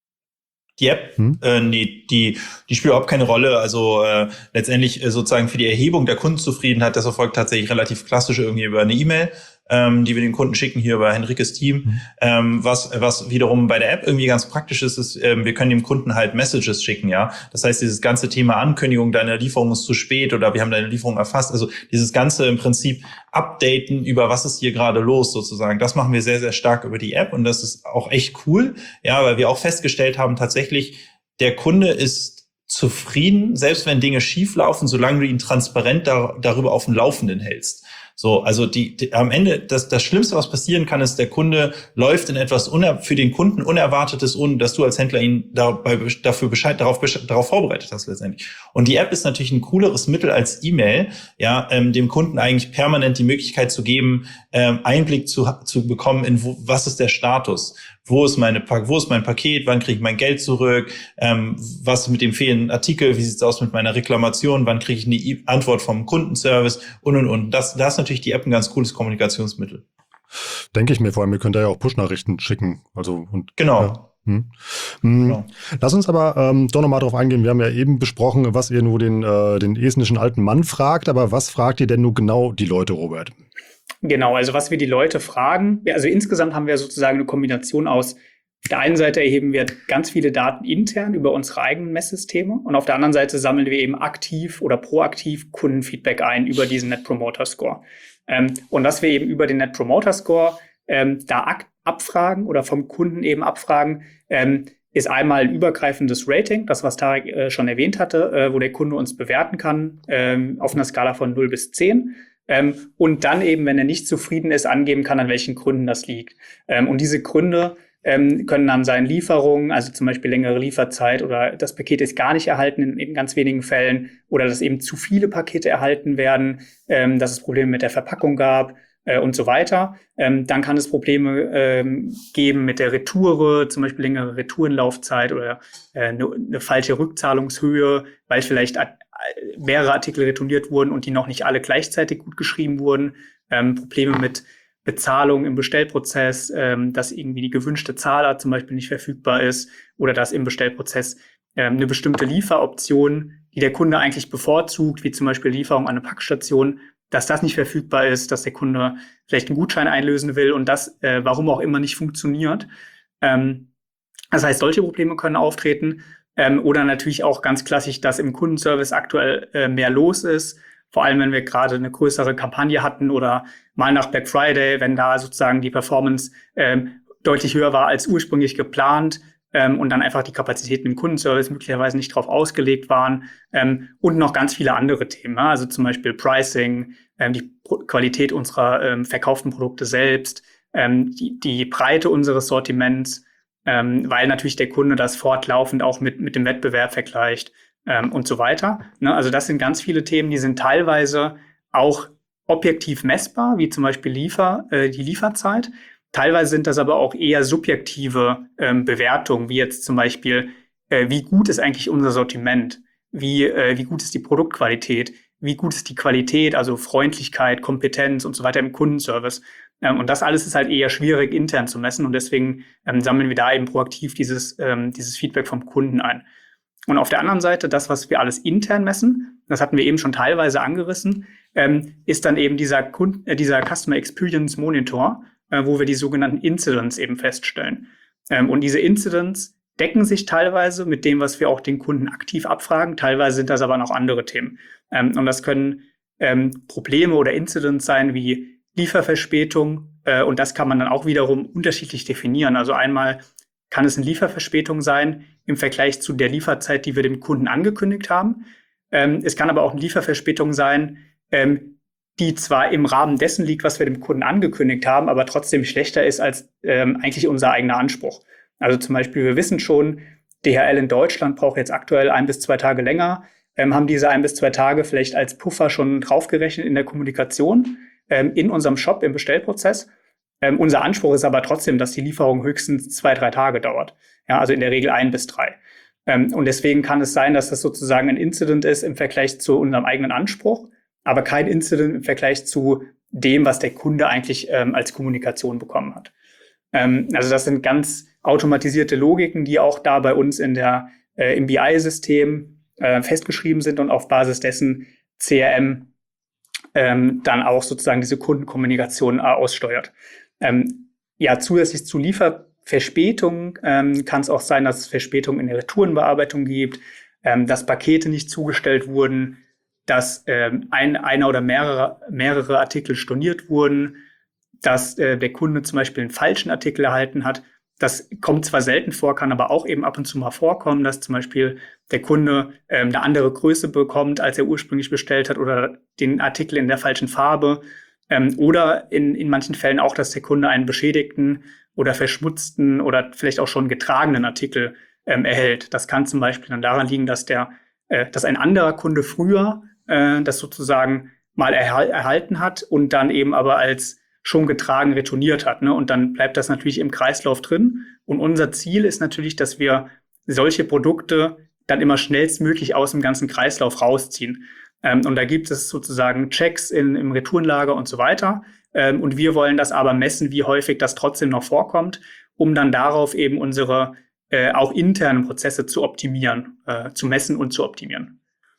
Die App, hm? äh, nee, die, die spielt überhaupt keine Rolle. Also äh, letztendlich äh, sozusagen für die Erhebung der Kundenzufriedenheit, das erfolgt tatsächlich relativ klassisch irgendwie über eine E-Mail, ähm, die wir den Kunden schicken hier über Henrikes Team. Mhm. Ähm, was was wiederum bei der App irgendwie ganz praktisch ist, ist, ähm, wir können dem Kunden halt Messages schicken, ja. Das heißt, dieses ganze Thema Ankündigung, deine Lieferung ist zu spät oder wir haben deine Lieferung erfasst, also dieses ganze im Prinzip Updaten über was ist hier gerade los sozusagen, das machen wir sehr, sehr stark über die App und das ist auch echt cool, ja, weil wir auch festgestellt haben, tatsächlich, der Kunde ist zufrieden, selbst wenn Dinge schief laufen, solange du ihn transparent da, darüber auf dem Laufenden hältst. So, also die, die am Ende das das Schlimmste, was passieren kann, ist, der Kunde läuft in etwas uner, für den Kunden Unerwartetes, ohne dass du als Händler ihn dabei dafür Bescheid darauf darauf vorbereitet hast letztendlich. Und die App ist natürlich ein cooleres Mittel als E-Mail, ja, ähm, dem Kunden eigentlich permanent die Möglichkeit zu geben, ähm, Einblick zu zu bekommen in wo, was ist der Status. Wo ist meine, wo ist mein Paket? Wann kriege ich mein Geld zurück? Ähm, was ist mit dem fehlenden Artikel? Wie sieht's aus mit meiner Reklamation? Wann kriege ich eine Antwort vom Kundenservice? Und, und, und. Das, da ist natürlich die App ein ganz cooles Kommunikationsmittel. Denke ich mir, vor allem, wir können da ja auch Push-Nachrichten schicken. Also, und, genau. Ja. Hm. Genau. Lass uns aber ähm, doch nochmal drauf eingehen. Wir haben ja eben besprochen, was ihr nur den, äh, den estnischen alten Mann fragt. Aber was fragt ihr denn nun genau die Leute, Robert? Genau, also was wir die Leute fragen, also insgesamt haben wir sozusagen eine Kombination aus, auf der einen Seite erheben wir ganz viele Daten intern über unsere eigenen Messsysteme und auf der anderen Seite sammeln wir eben aktiv oder proaktiv Kundenfeedback ein über diesen Net Promoter Score. Ähm, und dass wir eben über den Net Promoter Score ähm, da abfragen oder vom Kunden eben abfragen, ähm, ist einmal ein übergreifendes Rating, das was Tarek äh, schon erwähnt hatte, äh, wo der Kunde uns bewerten kann ähm, auf einer Skala von null bis zehn. Ähm, und dann eben, wenn er nicht zufrieden ist, angeben kann, an welchen Gründen das liegt. Ähm, und diese Gründe ähm, können dann sein Lieferungen, also zum Beispiel längere Lieferzeit oder das Paket ist gar nicht erhalten in, in ganz wenigen Fällen oder dass eben zu viele Pakete erhalten werden, ähm, dass es Probleme mit der Verpackung gab äh, und so weiter. Ähm, dann kann es Probleme ähm, geben mit der Retoure, zum Beispiel längere Retourenlaufzeit oder äh, eine, eine falsche Rückzahlungshöhe, weil vielleicht mehrere Artikel retourniert wurden und die noch nicht alle gleichzeitig gut geschrieben wurden, ähm, Probleme mit Bezahlung im Bestellprozess, ähm, dass irgendwie die gewünschte Zahlart zum Beispiel nicht verfügbar ist oder dass im Bestellprozess ähm, eine bestimmte Lieferoption, die der Kunde eigentlich bevorzugt, wie zum Beispiel Lieferung an eine Packstation, dass das nicht verfügbar ist, dass der Kunde vielleicht einen Gutschein einlösen will und das, äh, warum auch immer, nicht funktioniert. Ähm, das heißt, solche Probleme können auftreten. Ähm, oder natürlich auch ganz klassisch, dass im Kundenservice aktuell äh, mehr los ist. Vor allem, wenn wir gerade eine größere Kampagne hatten oder mal nach Black Friday, wenn da sozusagen die Performance ähm, deutlich höher war als ursprünglich geplant ähm, und dann einfach die Kapazitäten im Kundenservice möglicherweise nicht drauf ausgelegt waren ähm, und noch ganz viele andere Themen. Also zum Beispiel Pricing, ähm, die Pro- Qualität unserer ähm, verkauften Produkte selbst, ähm, die, die Breite unseres Sortiments, ähm, weil natürlich der Kunde das fortlaufend auch mit, mit dem Wettbewerb vergleicht ähm, und so weiter. Ne? Also das sind ganz viele Themen, die sind teilweise auch objektiv messbar, wie zum Beispiel Liefer, äh, die Lieferzeit. Teilweise sind das aber auch eher subjektive ähm, Bewertungen, wie jetzt zum Beispiel, äh, wie gut ist eigentlich unser Sortiment, wie, äh, wie gut ist die Produktqualität, wie gut ist die Qualität, also Freundlichkeit, Kompetenz und so weiter im Kundenservice. Ähm, und das alles ist halt eher schwierig intern zu messen und deswegen ähm, sammeln wir da eben proaktiv dieses, ähm, dieses Feedback vom Kunden ein. Und auf der anderen Seite, das, was wir alles intern messen, das hatten wir eben schon teilweise angerissen, ähm, ist dann eben dieser, Kund äh, dieser Customer Experience Monitor, äh, wo wir die sogenannten Incidents eben feststellen. Ähm, und diese Incidents decken sich teilweise mit dem, was wir auch den Kunden aktiv abfragen. Teilweise sind das aber noch andere Themen. Ähm, und das können ähm, Probleme oder Incidents sein wie Lieferverspätung. Äh, und das kann man dann auch wiederum unterschiedlich definieren. Also einmal kann es eine Lieferverspätung sein im Vergleich zu der Lieferzeit, die wir dem Kunden angekündigt haben. Ähm, es kann aber auch eine Lieferverspätung sein, ähm, die zwar im Rahmen dessen liegt, was wir dem Kunden angekündigt haben, aber trotzdem schlechter ist als ähm, eigentlich unser eigener Anspruch. Also zum Beispiel, wir wissen schon, D H L in Deutschland braucht jetzt aktuell ein bis zwei Tage länger, ähm, haben diese ein bis zwei Tage vielleicht als Puffer schon draufgerechnet in der Kommunikation, ähm, in unserem Shop, im Bestellprozess. Ähm, unser Anspruch ist aber trotzdem, dass die Lieferung höchstens zwei, drei Tage dauert. Ja, also in der Regel ein bis drei. Ähm, und deswegen kann es sein, dass das sozusagen ein Incident ist im Vergleich zu unserem eigenen Anspruch, aber kein Incident im Vergleich zu dem, was der Kunde eigentlich ähm, als Kommunikation bekommen hat. Ähm, also das sind ganz automatisierte Logiken, die auch da bei uns in der, äh, im B I-System äh, festgeschrieben sind und auf Basis dessen C R M ähm, dann auch sozusagen diese Kundenkommunikation äh, aussteuert. Ähm, ja, zusätzlich zu Lieferverspätungen ähm, kann es auch sein, dass es Verspätungen in der Retourenbearbeitung gibt, ähm, dass Pakete nicht zugestellt wurden, dass ähm, ein, einer oder mehrere, mehrere Artikel storniert wurden, dass äh, der Kunde zum Beispiel einen falschen Artikel erhalten hat. Das kommt zwar selten vor, kann aber auch eben ab und zu mal vorkommen, dass zum Beispiel der Kunde ähm, eine andere Größe bekommt, als er ursprünglich bestellt hat oder den Artikel in der falschen Farbe. Ähm, oder in, in manchen Fällen auch, dass der Kunde einen beschädigten oder verschmutzten oder vielleicht auch schon getragenen Artikel ähm, erhält. Das kann zum Beispiel dann daran liegen, dass, der, äh, dass ein anderer Kunde früher äh, das sozusagen mal erhal- erhalten hat und dann eben aber als schon getragen retourniert hat. Ne? Und dann bleibt das natürlich im Kreislauf drin. Und unser Ziel ist natürlich, dass wir solche Produkte dann immer schnellstmöglich aus dem ganzen Kreislauf rausziehen. Ähm, und da gibt es sozusagen Checks in, im Retourenlager und so weiter. Ähm, und wir wollen das aber messen, wie häufig das trotzdem noch vorkommt, um dann darauf eben unsere äh, auch internen Prozesse zu optimieren, äh, zu messen und zu optimieren.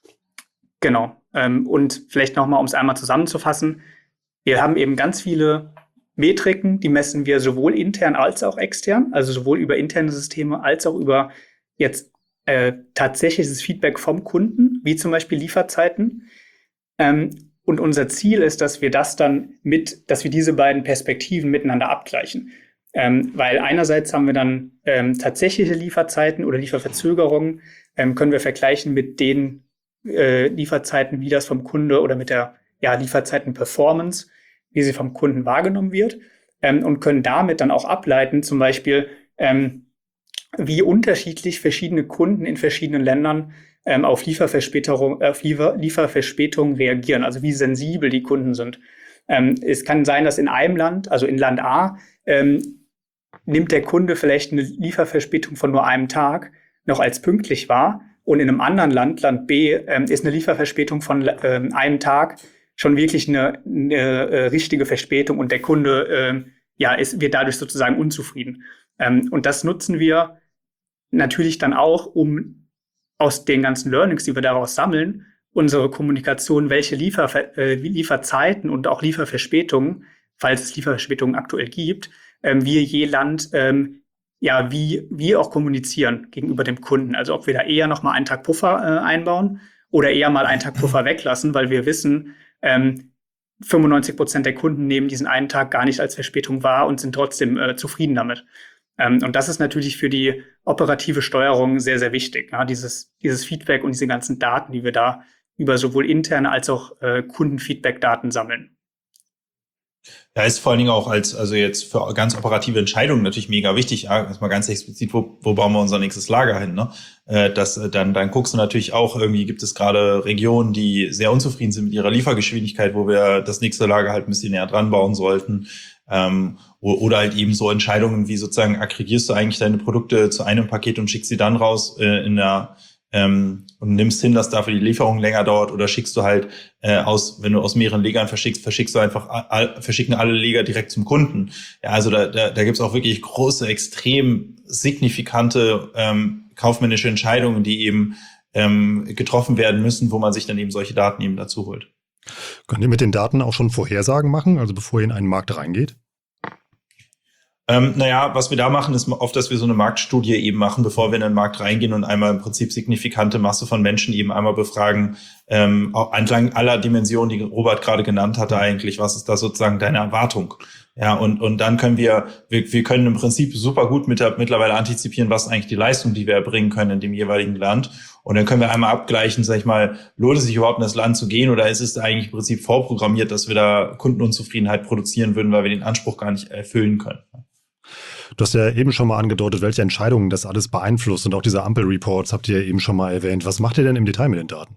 Genau. Ähm, und vielleicht nochmal, um es einmal zusammenzufassen, wir haben eben ganz viele Metriken, die messen wir sowohl intern als auch extern, also sowohl über interne Systeme als auch über jetzt äh, tatsächliches Feedback vom Kunden, wie zum Beispiel Lieferzeiten. Ähm, und unser Ziel ist, dass wir das dann mit, dass wir diese beiden Perspektiven miteinander abgleichen. Ähm, weil einerseits haben wir dann ähm, tatsächliche Lieferzeiten oder Lieferverzögerungen, ähm, können wir vergleichen mit den äh, Lieferzeiten, wie das vom Kunde oder mit der ja, Lieferzeiten-Performance, wie sie vom Kunden wahrgenommen wird, ähm, und können damit dann auch ableiten, zum Beispiel, ähm, wie unterschiedlich verschiedene Kunden in verschiedenen Ländern ähm, auf Lieferverspätung, auf Liefer, Lieferverspätung reagieren, also wie sensibel die Kunden sind. Ähm, es kann sein, dass in einem Land, also in Land A, ähm, nimmt der Kunde vielleicht eine Lieferverspätung von nur einem Tag noch als pünktlich wahr und in einem anderen Land, Land B, ähm, ist eine Lieferverspätung von ähm, einem Tag schon wirklich eine, eine äh, richtige Verspätung und der Kunde äh, ja, ist, wird dadurch sozusagen unzufrieden. Ähm, und das nutzen wir natürlich dann auch, um aus den ganzen Learnings, die wir daraus sammeln, unsere Kommunikation, welche Liefer, äh, Lieferzeiten und auch Lieferverspätungen, falls es Lieferverspätungen aktuell gibt, ähm, wir je Land ähm, ja wie wir auch kommunizieren gegenüber dem Kunden. Also ob wir da eher noch mal einen Tag Puffer äh, einbauen oder eher mal einen Tag Puffer weglassen, weil wir wissen, ähm, fünfundneunzig Prozent der Kunden nehmen diesen einen Tag gar nicht als Verspätung wahr und sind trotzdem äh, zufrieden damit. Ähm, und das ist natürlich für die operative Steuerung sehr, sehr wichtig. Ja? Dieses, dieses Feedback und diese ganzen Daten, die wir da über sowohl interne als auch äh, Kundenfeedback-Daten sammeln. Ja, ist vor allen Dingen auch als, also jetzt für ganz operative Entscheidungen natürlich mega wichtig. Ja, erstmal ganz explizit, wo, wo bauen wir unser nächstes Lager hin, ne? Äh, das, dann, dann guckst du natürlich auch irgendwie, gibt es gerade Regionen, die sehr unzufrieden sind mit ihrer Liefergeschwindigkeit, wo wir das nächste Lager halt ein bisschen näher dran bauen sollten. Ähm, oder halt eben so Entscheidungen wie sozusagen, aggregierst du eigentlich deine Produkte zu einem Paket und schickst sie dann raus äh, in der Ähm, und nimmst hin, dass dafür die Lieferung länger dauert, oder schickst du halt äh, aus, wenn du aus mehreren Legern verschickst, verschickst du einfach, all, verschicken alle Leger direkt zum Kunden. Ja, also da, da, da gibt's auch wirklich große, extrem signifikante ähm, kaufmännische Entscheidungen, die eben ähm, getroffen werden müssen, wo man sich dann eben solche Daten eben dazu holt. Könnt ihr mit den Daten auch schon Vorhersagen machen, also bevor ihr in einen Markt reingeht? Ähm, naja, was wir da machen, ist oft, dass wir so eine Marktstudie eben machen, bevor wir in den Markt reingehen und einmal im Prinzip signifikante Masse von Menschen eben einmal befragen, ähm, auch entlang aller Dimensionen, die Robert gerade genannt hatte eigentlich, was ist da sozusagen deine Erwartung? Ja, und und dann können wir, wir, wir können im Prinzip super gut mit der, mittlerweile antizipieren, was ist eigentlich die Leistung, die wir erbringen können in dem jeweiligen Land. Und dann können wir einmal abgleichen, sag ich mal, lohnt es sich überhaupt in das Land zu gehen, oder ist es eigentlich im Prinzip vorprogrammiert, dass wir da Kundenunzufriedenheit produzieren würden, weil wir den Anspruch gar nicht erfüllen können. Du hast ja eben schon mal angedeutet, welche Entscheidungen das alles beeinflusst, und auch diese Ampel-Reports habt ihr ja eben schon mal erwähnt. Was macht ihr denn im Detail mit den Daten?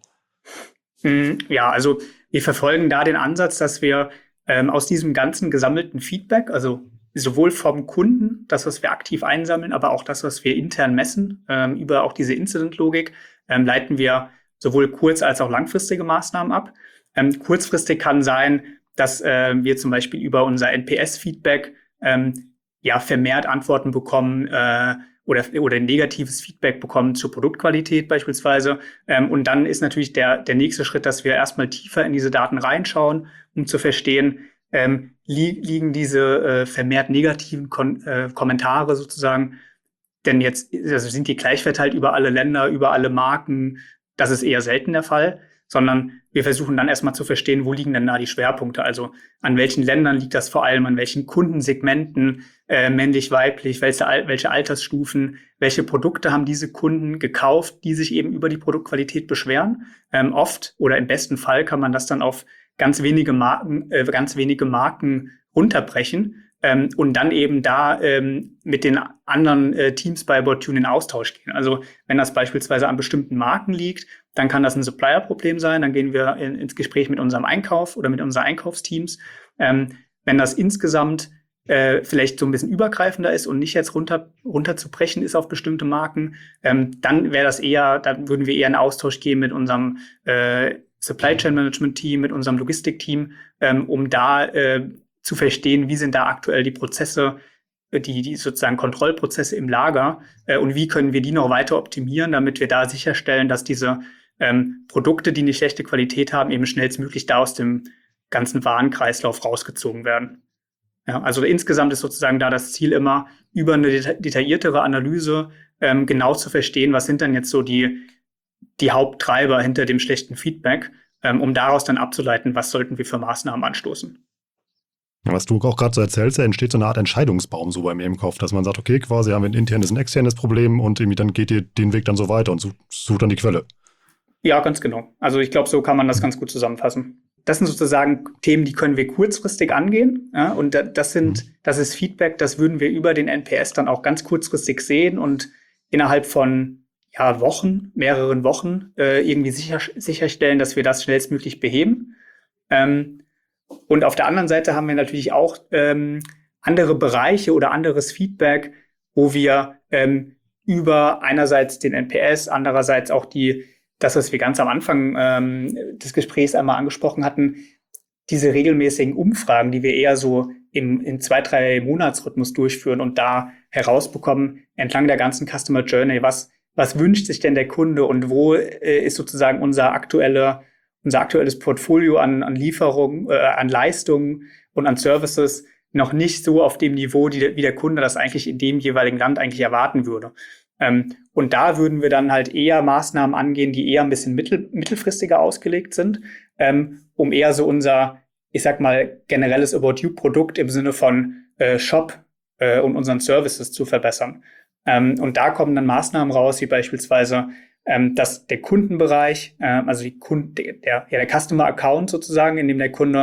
Ja, also wir verfolgen da den Ansatz, dass wir ähm, aus diesem ganzen gesammelten Feedback, also sowohl vom Kunden, das, was wir aktiv einsammeln, aber auch das, was wir intern messen, ähm, über auch diese Incident-Logik, ähm, leiten wir sowohl kurz- als auch langfristige Maßnahmen ab. Ähm, kurzfristig kann sein, dass äh, wir zum Beispiel über unser N P S-Feedback ähm, ja, vermehrt Antworten bekommen äh, oder, oder negatives Feedback bekommen zur Produktqualität beispielsweise. Ähm, und dann ist natürlich der, der nächste Schritt, dass wir erstmal tiefer in diese Daten reinschauen, um zu verstehen, ähm, li- liegen diese äh, vermehrt negativen Kon- äh, Kommentare sozusagen, denn jetzt also sind die gleich verteilt über alle Länder, über alle Marken. Das ist eher selten der Fall, sondern wir versuchen dann erstmal zu verstehen, wo liegen denn da die Schwerpunkte? Also an welchen Ländern liegt das vor allem, an welchen Kundensegmenten, äh, männlich, weiblich, welche, welche Altersstufen, welche Produkte haben diese Kunden gekauft, die sich eben über die Produktqualität beschweren. Ähm, oft oder im besten Fall kann man das dann auf ganz wenige Marken, äh, ganz wenige Marken runterbrechen. Ähm, und dann eben da ähm, mit den anderen äh, Teams bei Bottune in Austausch gehen. Also wenn das beispielsweise an bestimmten Marken liegt, dann kann das ein Supplier-Problem sein. Dann gehen wir in, ins Gespräch mit unserem Einkauf oder mit unseren Einkaufsteams. Ähm, wenn das insgesamt äh, vielleicht so ein bisschen übergreifender ist und nicht jetzt runter runterzubrechen ist auf bestimmte Marken, ähm, dann wäre das eher, dann würden wir eher in Austausch gehen mit unserem äh, Supply Chain Management Team, mit unserem Logistikteam, ähm, um da äh, zu verstehen, wie sind da aktuell die Prozesse, die, die sozusagen Kontrollprozesse im Lager äh, und wie können wir die noch weiter optimieren, damit wir da sicherstellen, dass diese ähm, Produkte, die eine schlechte Qualität haben, eben schnellstmöglich da aus dem ganzen Warenkreislauf rausgezogen werden. Ja, also insgesamt ist sozusagen da das Ziel immer, über eine deta- detailliertere Analyse ähm, genau zu verstehen, was sind denn jetzt so die, die Haupttreiber hinter dem schlechten Feedback, ähm, um daraus dann abzuleiten, was sollten wir für Maßnahmen anstoßen. Was du auch gerade so erzählst, da entsteht so eine Art Entscheidungsbaum so bei mir im Kopf, dass man sagt, okay, quasi haben wir ein internes, ein externes Problem und irgendwie dann geht ihr den Weg dann so weiter und sucht, sucht dann die Quelle. Ja, ganz genau. Also ich glaube, so kann man das ganz gut zusammenfassen. Das sind sozusagen Themen, die können wir kurzfristig angehen. Ja, und das sind, das ist Feedback, das würden wir über den N P S dann auch ganz kurzfristig sehen und innerhalb von ja, Wochen, mehreren Wochen äh, irgendwie sicher, sicherstellen, dass wir das schnellstmöglich beheben. Ähm, Und auf der anderen Seite haben wir natürlich auch ähm, andere Bereiche oder anderes Feedback, wo wir ähm, über einerseits den N P S, andererseits auch die, das, was wir ganz am Anfang ähm, des Gesprächs einmal angesprochen hatten, diese regelmäßigen Umfragen, die wir eher so im, im zwei-, drei Monatsrhythmus durchführen und da herausbekommen, entlang der ganzen Customer Journey, was, was wünscht sich denn der Kunde und wo äh, ist sozusagen unser aktueller unser aktuelles Portfolio an, an Lieferungen, äh, an Leistungen und an Services noch nicht so auf dem Niveau, die, wie der Kunde das eigentlich in dem jeweiligen Land eigentlich erwarten würde. Ähm, und da würden wir dann halt eher Maßnahmen angehen, die eher ein bisschen mittel, mittelfristiger ausgelegt sind, ähm, um eher so unser, ich sag mal, generelles About You-Produkt im Sinne von äh, Shop äh, und unseren Services zu verbessern. Ähm, und da kommen dann Maßnahmen raus, wie beispielsweise dass der Kundenbereich, also die Kunden, der, ja, der Customer Account sozusagen, in dem der Kunde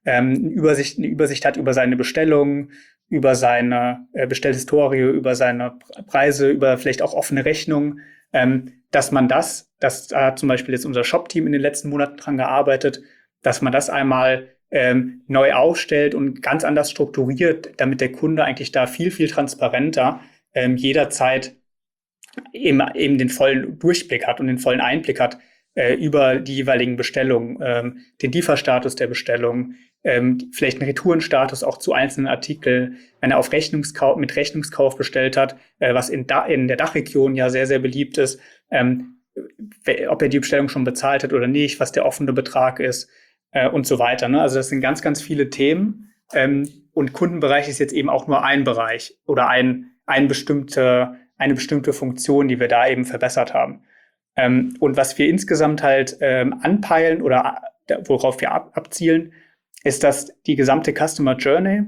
ähm, eine Übersicht, eine Übersicht hat über seine Bestellungen, über seine äh, Bestellhistorie, über seine Preise, über vielleicht auch offene Rechnungen, ähm, dass man das, das hat zum Beispiel jetzt unser Shop-Team in den letzten Monaten dran gearbeitet, dass man das einmal ähm, neu aufstellt und ganz anders strukturiert, damit der Kunde eigentlich da viel, viel transparenter ähm, jederzeit eben, eben den vollen Durchblick hat und den vollen Einblick hat äh, über die jeweiligen Bestellungen, ähm, den Lieferstatus der Bestellung, ähm, vielleicht einen Retourenstatus auch zu einzelnen Artikeln, wenn er auf Rechnungskauf, mit Rechnungskauf bestellt hat, äh, was in, da, in der Dachregion ja sehr, sehr beliebt ist, ähm, ob er die Bestellung schon bezahlt hat oder nicht, was der offene Betrag ist äh, und so weiter. Ne? Also das sind ganz, ganz viele Themen ähm, und Kundenbereich ist jetzt eben auch nur ein Bereich oder ein, ein bestimmte, eine bestimmte Funktion, die wir da eben verbessert haben. Ähm, und was wir insgesamt halt ähm, anpeilen oder äh, worauf wir ab, abzielen, ist, dass die gesamte Customer Journey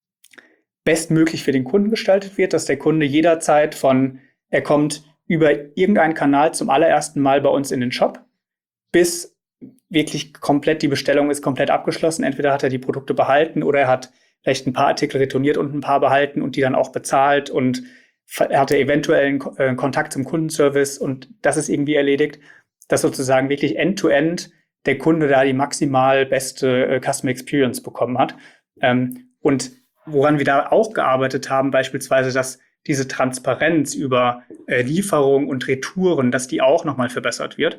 bestmöglich für den Kunden gestaltet wird, dass der Kunde jederzeit von, er kommt über irgendeinen Kanal zum allerersten Mal bei uns in den Shop, bis wirklich komplett die Bestellung ist komplett abgeschlossen. Entweder hat er die Produkte behalten oder er hat vielleicht ein paar Artikel retourniert und ein paar behalten und die dann auch bezahlt und er hatte eventuell einen äh, Kontakt zum Kundenservice und das ist irgendwie erledigt, dass sozusagen wirklich end-to-end der Kunde da die maximal beste äh, Customer Experience bekommen hat. Ähm, und woran wir da auch gearbeitet haben, beispielsweise, dass diese Transparenz über äh, Lieferung und Retouren, dass die auch nochmal verbessert wird.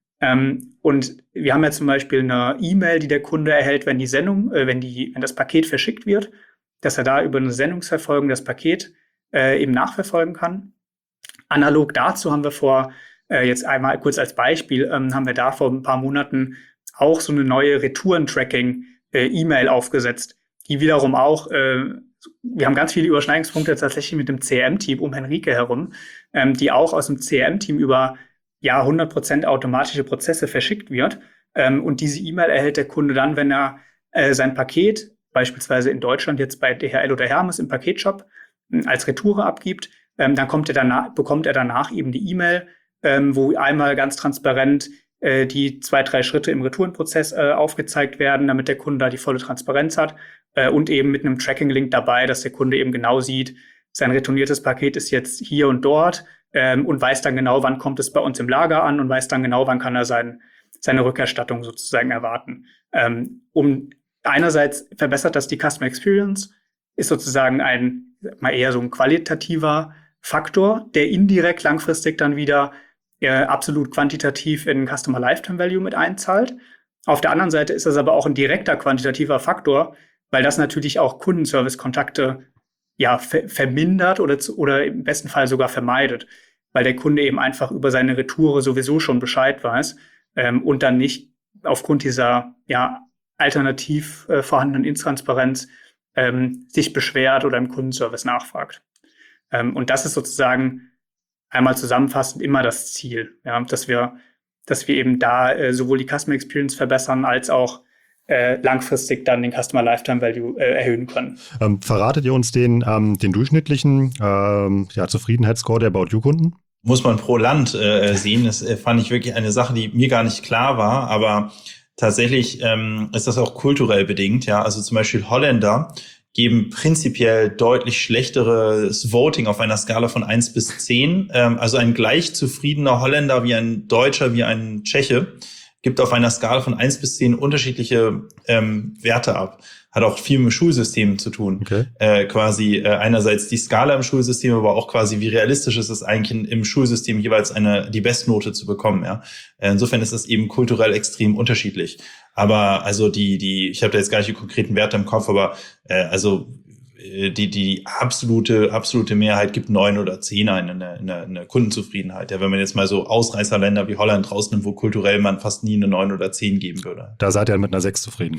Ähm, und wir haben ja zum Beispiel eine E-Mail, die der Kunde erhält, wenn die Sendung, äh, wenn die, wenn das Paket verschickt wird, dass er da über eine Sendungsverfolgung das Paket äh, eben nachverfolgen kann. Analog dazu haben wir vor, äh, jetzt einmal kurz als Beispiel, ähm, haben wir da vor ein paar Monaten auch so eine neue Retouren-Tracking-E-Mail aufgesetzt, die wiederum auch, äh, wir haben ganz viele Überschneidungspunkte tatsächlich mit dem C R M-Team um Henrike herum, ähm, die auch aus dem C R M-Team über ja hundert Prozent automatische Prozesse verschickt wird. Ähm, und diese E-Mail erhält der Kunde dann, wenn er äh, sein Paket, beispielsweise in Deutschland jetzt bei D H L oder Hermes im Paketshop, äh, als Retoure abgibt, ähm, dann kommt er danach, bekommt er danach eben die E-Mail, ähm, wo einmal ganz transparent äh, die zwei, drei Schritte im Retourenprozess äh, aufgezeigt werden, damit der Kunde da die volle Transparenz hat. Äh, und eben mit einem Tracking-Link dabei, dass der Kunde eben genau sieht, sein retourniertes Paket ist jetzt hier und dort ähm, und weiß dann genau, wann kommt es bei uns im Lager an und weiß dann genau, wann kann er sein, seine Rückerstattung sozusagen erwarten. Ähm, um einerseits verbessert das die Customer Experience, ist sozusagen ein, mal eher so ein qualitativer Faktor, der indirekt langfristig dann wieder äh, absolut quantitativ in Customer Lifetime Value mit einzahlt. Auf der anderen Seite ist das aber auch ein direkter quantitativer Faktor, weil das natürlich auch Kundenservice-Kontakte ja ver- vermindert oder, zu, oder im besten Fall sogar vermeidet, weil der Kunde eben einfach über seine Retoure sowieso schon Bescheid weiß ähm, und dann nicht aufgrund dieser ja alternativ äh, vorhandenen Intransparenz ähm, sich beschwert oder im Kundenservice nachfragt. Ähm, und das ist sozusagen einmal zusammenfassend immer das Ziel, ja, dass wir, dass wir eben da äh, sowohl die Customer Experience verbessern als auch Äh, langfristig dann den Customer Lifetime Value äh, erhöhen können. Ähm, verratet ihr uns den, ähm, den durchschnittlichen ähm, ja, Zufriedenheitsscore der About You-Kunden? Muss man pro Land äh, sehen. Das äh, fand ich wirklich eine Sache, die mir gar nicht klar war, aber tatsächlich ähm, ist das auch kulturell bedingt. Ja, also zum Beispiel Holländer geben prinzipiell deutlich schlechteres Voting auf einer Skala von eins bis zehn. Ähm, also ein gleich zufriedener Holländer wie ein Deutscher, wie ein Tscheche gibt auf einer Skala von eins bis zehn unterschiedliche ähm, Werte ab. Hat auch viel mit Schulsystemen zu tun. Okay. Äh, quasi äh, einerseits die Skala im Schulsystem, aber auch quasi, wie realistisch ist es eigentlich im Schulsystem jeweils eine die Bestnote zu bekommen. Ja, äh, insofern ist das eben kulturell extrem unterschiedlich. Aber also die die, ich habe da jetzt gar nicht die konkreten Werte im Kopf, aber äh, also die die absolute absolute Mehrheit gibt neun oder zehn ein in der, in der, in der Kundenzufriedenheit. Ja, wenn man jetzt mal so Ausreißerländer wie Holland rausnimmt, wo kulturell man fast nie eine neun oder zehn geben würde. Da seid ihr mit einer sechs zufrieden.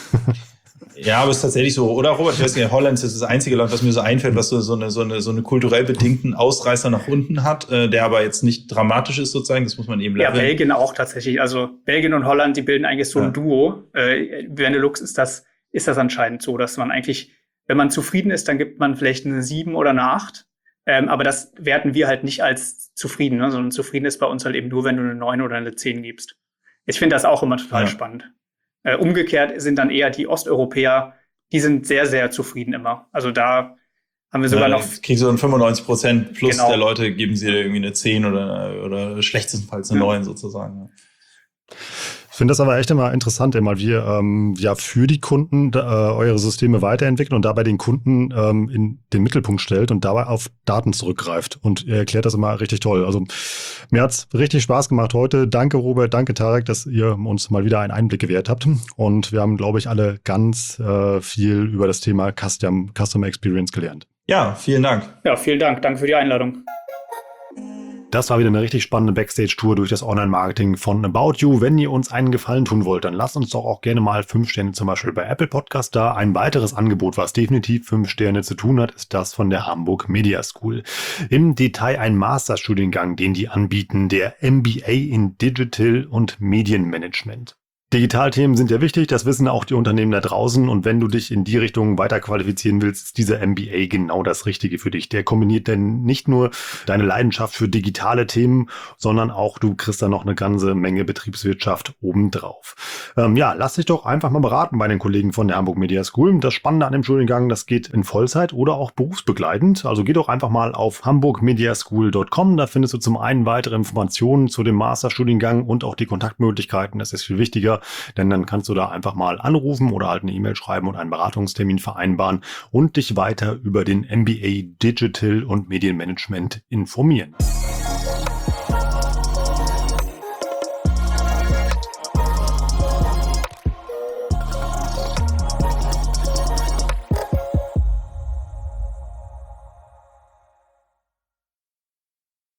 Ja, aber es ist tatsächlich so. Oder Robert, ich weiß nicht, Holland ist das einzige Land, was mir so einfällt, was so, so eine so eine so eine kulturell bedingten Ausreißer nach unten hat, äh, der aber jetzt nicht dramatisch ist sozusagen. Das muss man eben lernen. Ja, Belgien auch tatsächlich. Also Belgien und Holland, die bilden eigentlich so ein ja. Duo. Äh, Benelux ist das ist das anscheinend so, dass man eigentlich, wenn man zufrieden ist, dann gibt man vielleicht eine sieben oder eine acht. Ähm, aber das werten wir halt nicht als zufrieden, ne? Sondern zufrieden ist bei uns halt eben nur, wenn du eine neun oder eine zehn gibst. Ich finde das auch immer total ja. spannend. Äh, umgekehrt sind dann eher die Osteuropäer, die sind sehr, sehr zufrieden immer. Also da haben wir sogar ja, noch... Kriegst du dann fünfundneunzig Prozent plus Genau. der Leute geben sie dir irgendwie eine zehn oder, oder schlechtestenfalls eine Ja. neun sozusagen. Ich finde das aber echt immer interessant, immer wie ihr ähm, ja für die Kunden äh, eure Systeme weiterentwickelt und dabei den Kunden ähm, in den Mittelpunkt stellt und dabei auf Daten zurückgreift. Und ihr erklärt das immer richtig toll. Also mir hat's richtig Spaß gemacht heute. Danke Robert, danke Tarek, dass ihr uns mal wieder einen Einblick gewährt habt. Und wir haben, glaube ich, alle ganz äh, viel über das Thema Custom, Customer Experience gelernt. Ja, vielen Dank. Ja, vielen Dank. Danke für die Einladung. Das war wieder eine richtig spannende Backstage-Tour durch das Online-Marketing von About You. Wenn ihr uns einen Gefallen tun wollt, dann lasst uns doch auch gerne mal fünf Sterne zum Beispiel bei Apple Podcast da. Ein weiteres Angebot, was definitiv fünf Sterne zu tun hat, ist das von der Hamburg Media School. Im Detail ein Masterstudiengang, den die anbieten, der M B A in Digital und Medienmanagement. Digitalthemen sind ja wichtig, das wissen auch die Unternehmen da draußen, und wenn du dich in die Richtung weiter qualifizieren willst, ist dieser M B A genau das Richtige für dich. Der kombiniert denn nicht nur deine Leidenschaft für digitale Themen, sondern auch du kriegst da noch eine ganze Menge Betriebswirtschaft obendrauf. Ähm, ja, lass dich doch einfach mal beraten bei den Kollegen von der Hamburg Media School. Das Spannende an dem Studiengang, das geht in Vollzeit oder auch berufsbegleitend. Also geh doch einfach mal auf hamburg media school dot com, da findest du zum einen weitere Informationen zu dem Masterstudiengang und auch die Kontaktmöglichkeiten. Das ist viel wichtiger, denn dann kannst du da einfach mal anrufen oder halt eine E-Mail schreiben und einen Beratungstermin vereinbaren und dich weiter über den M B A Digital und Medienmanagement informieren.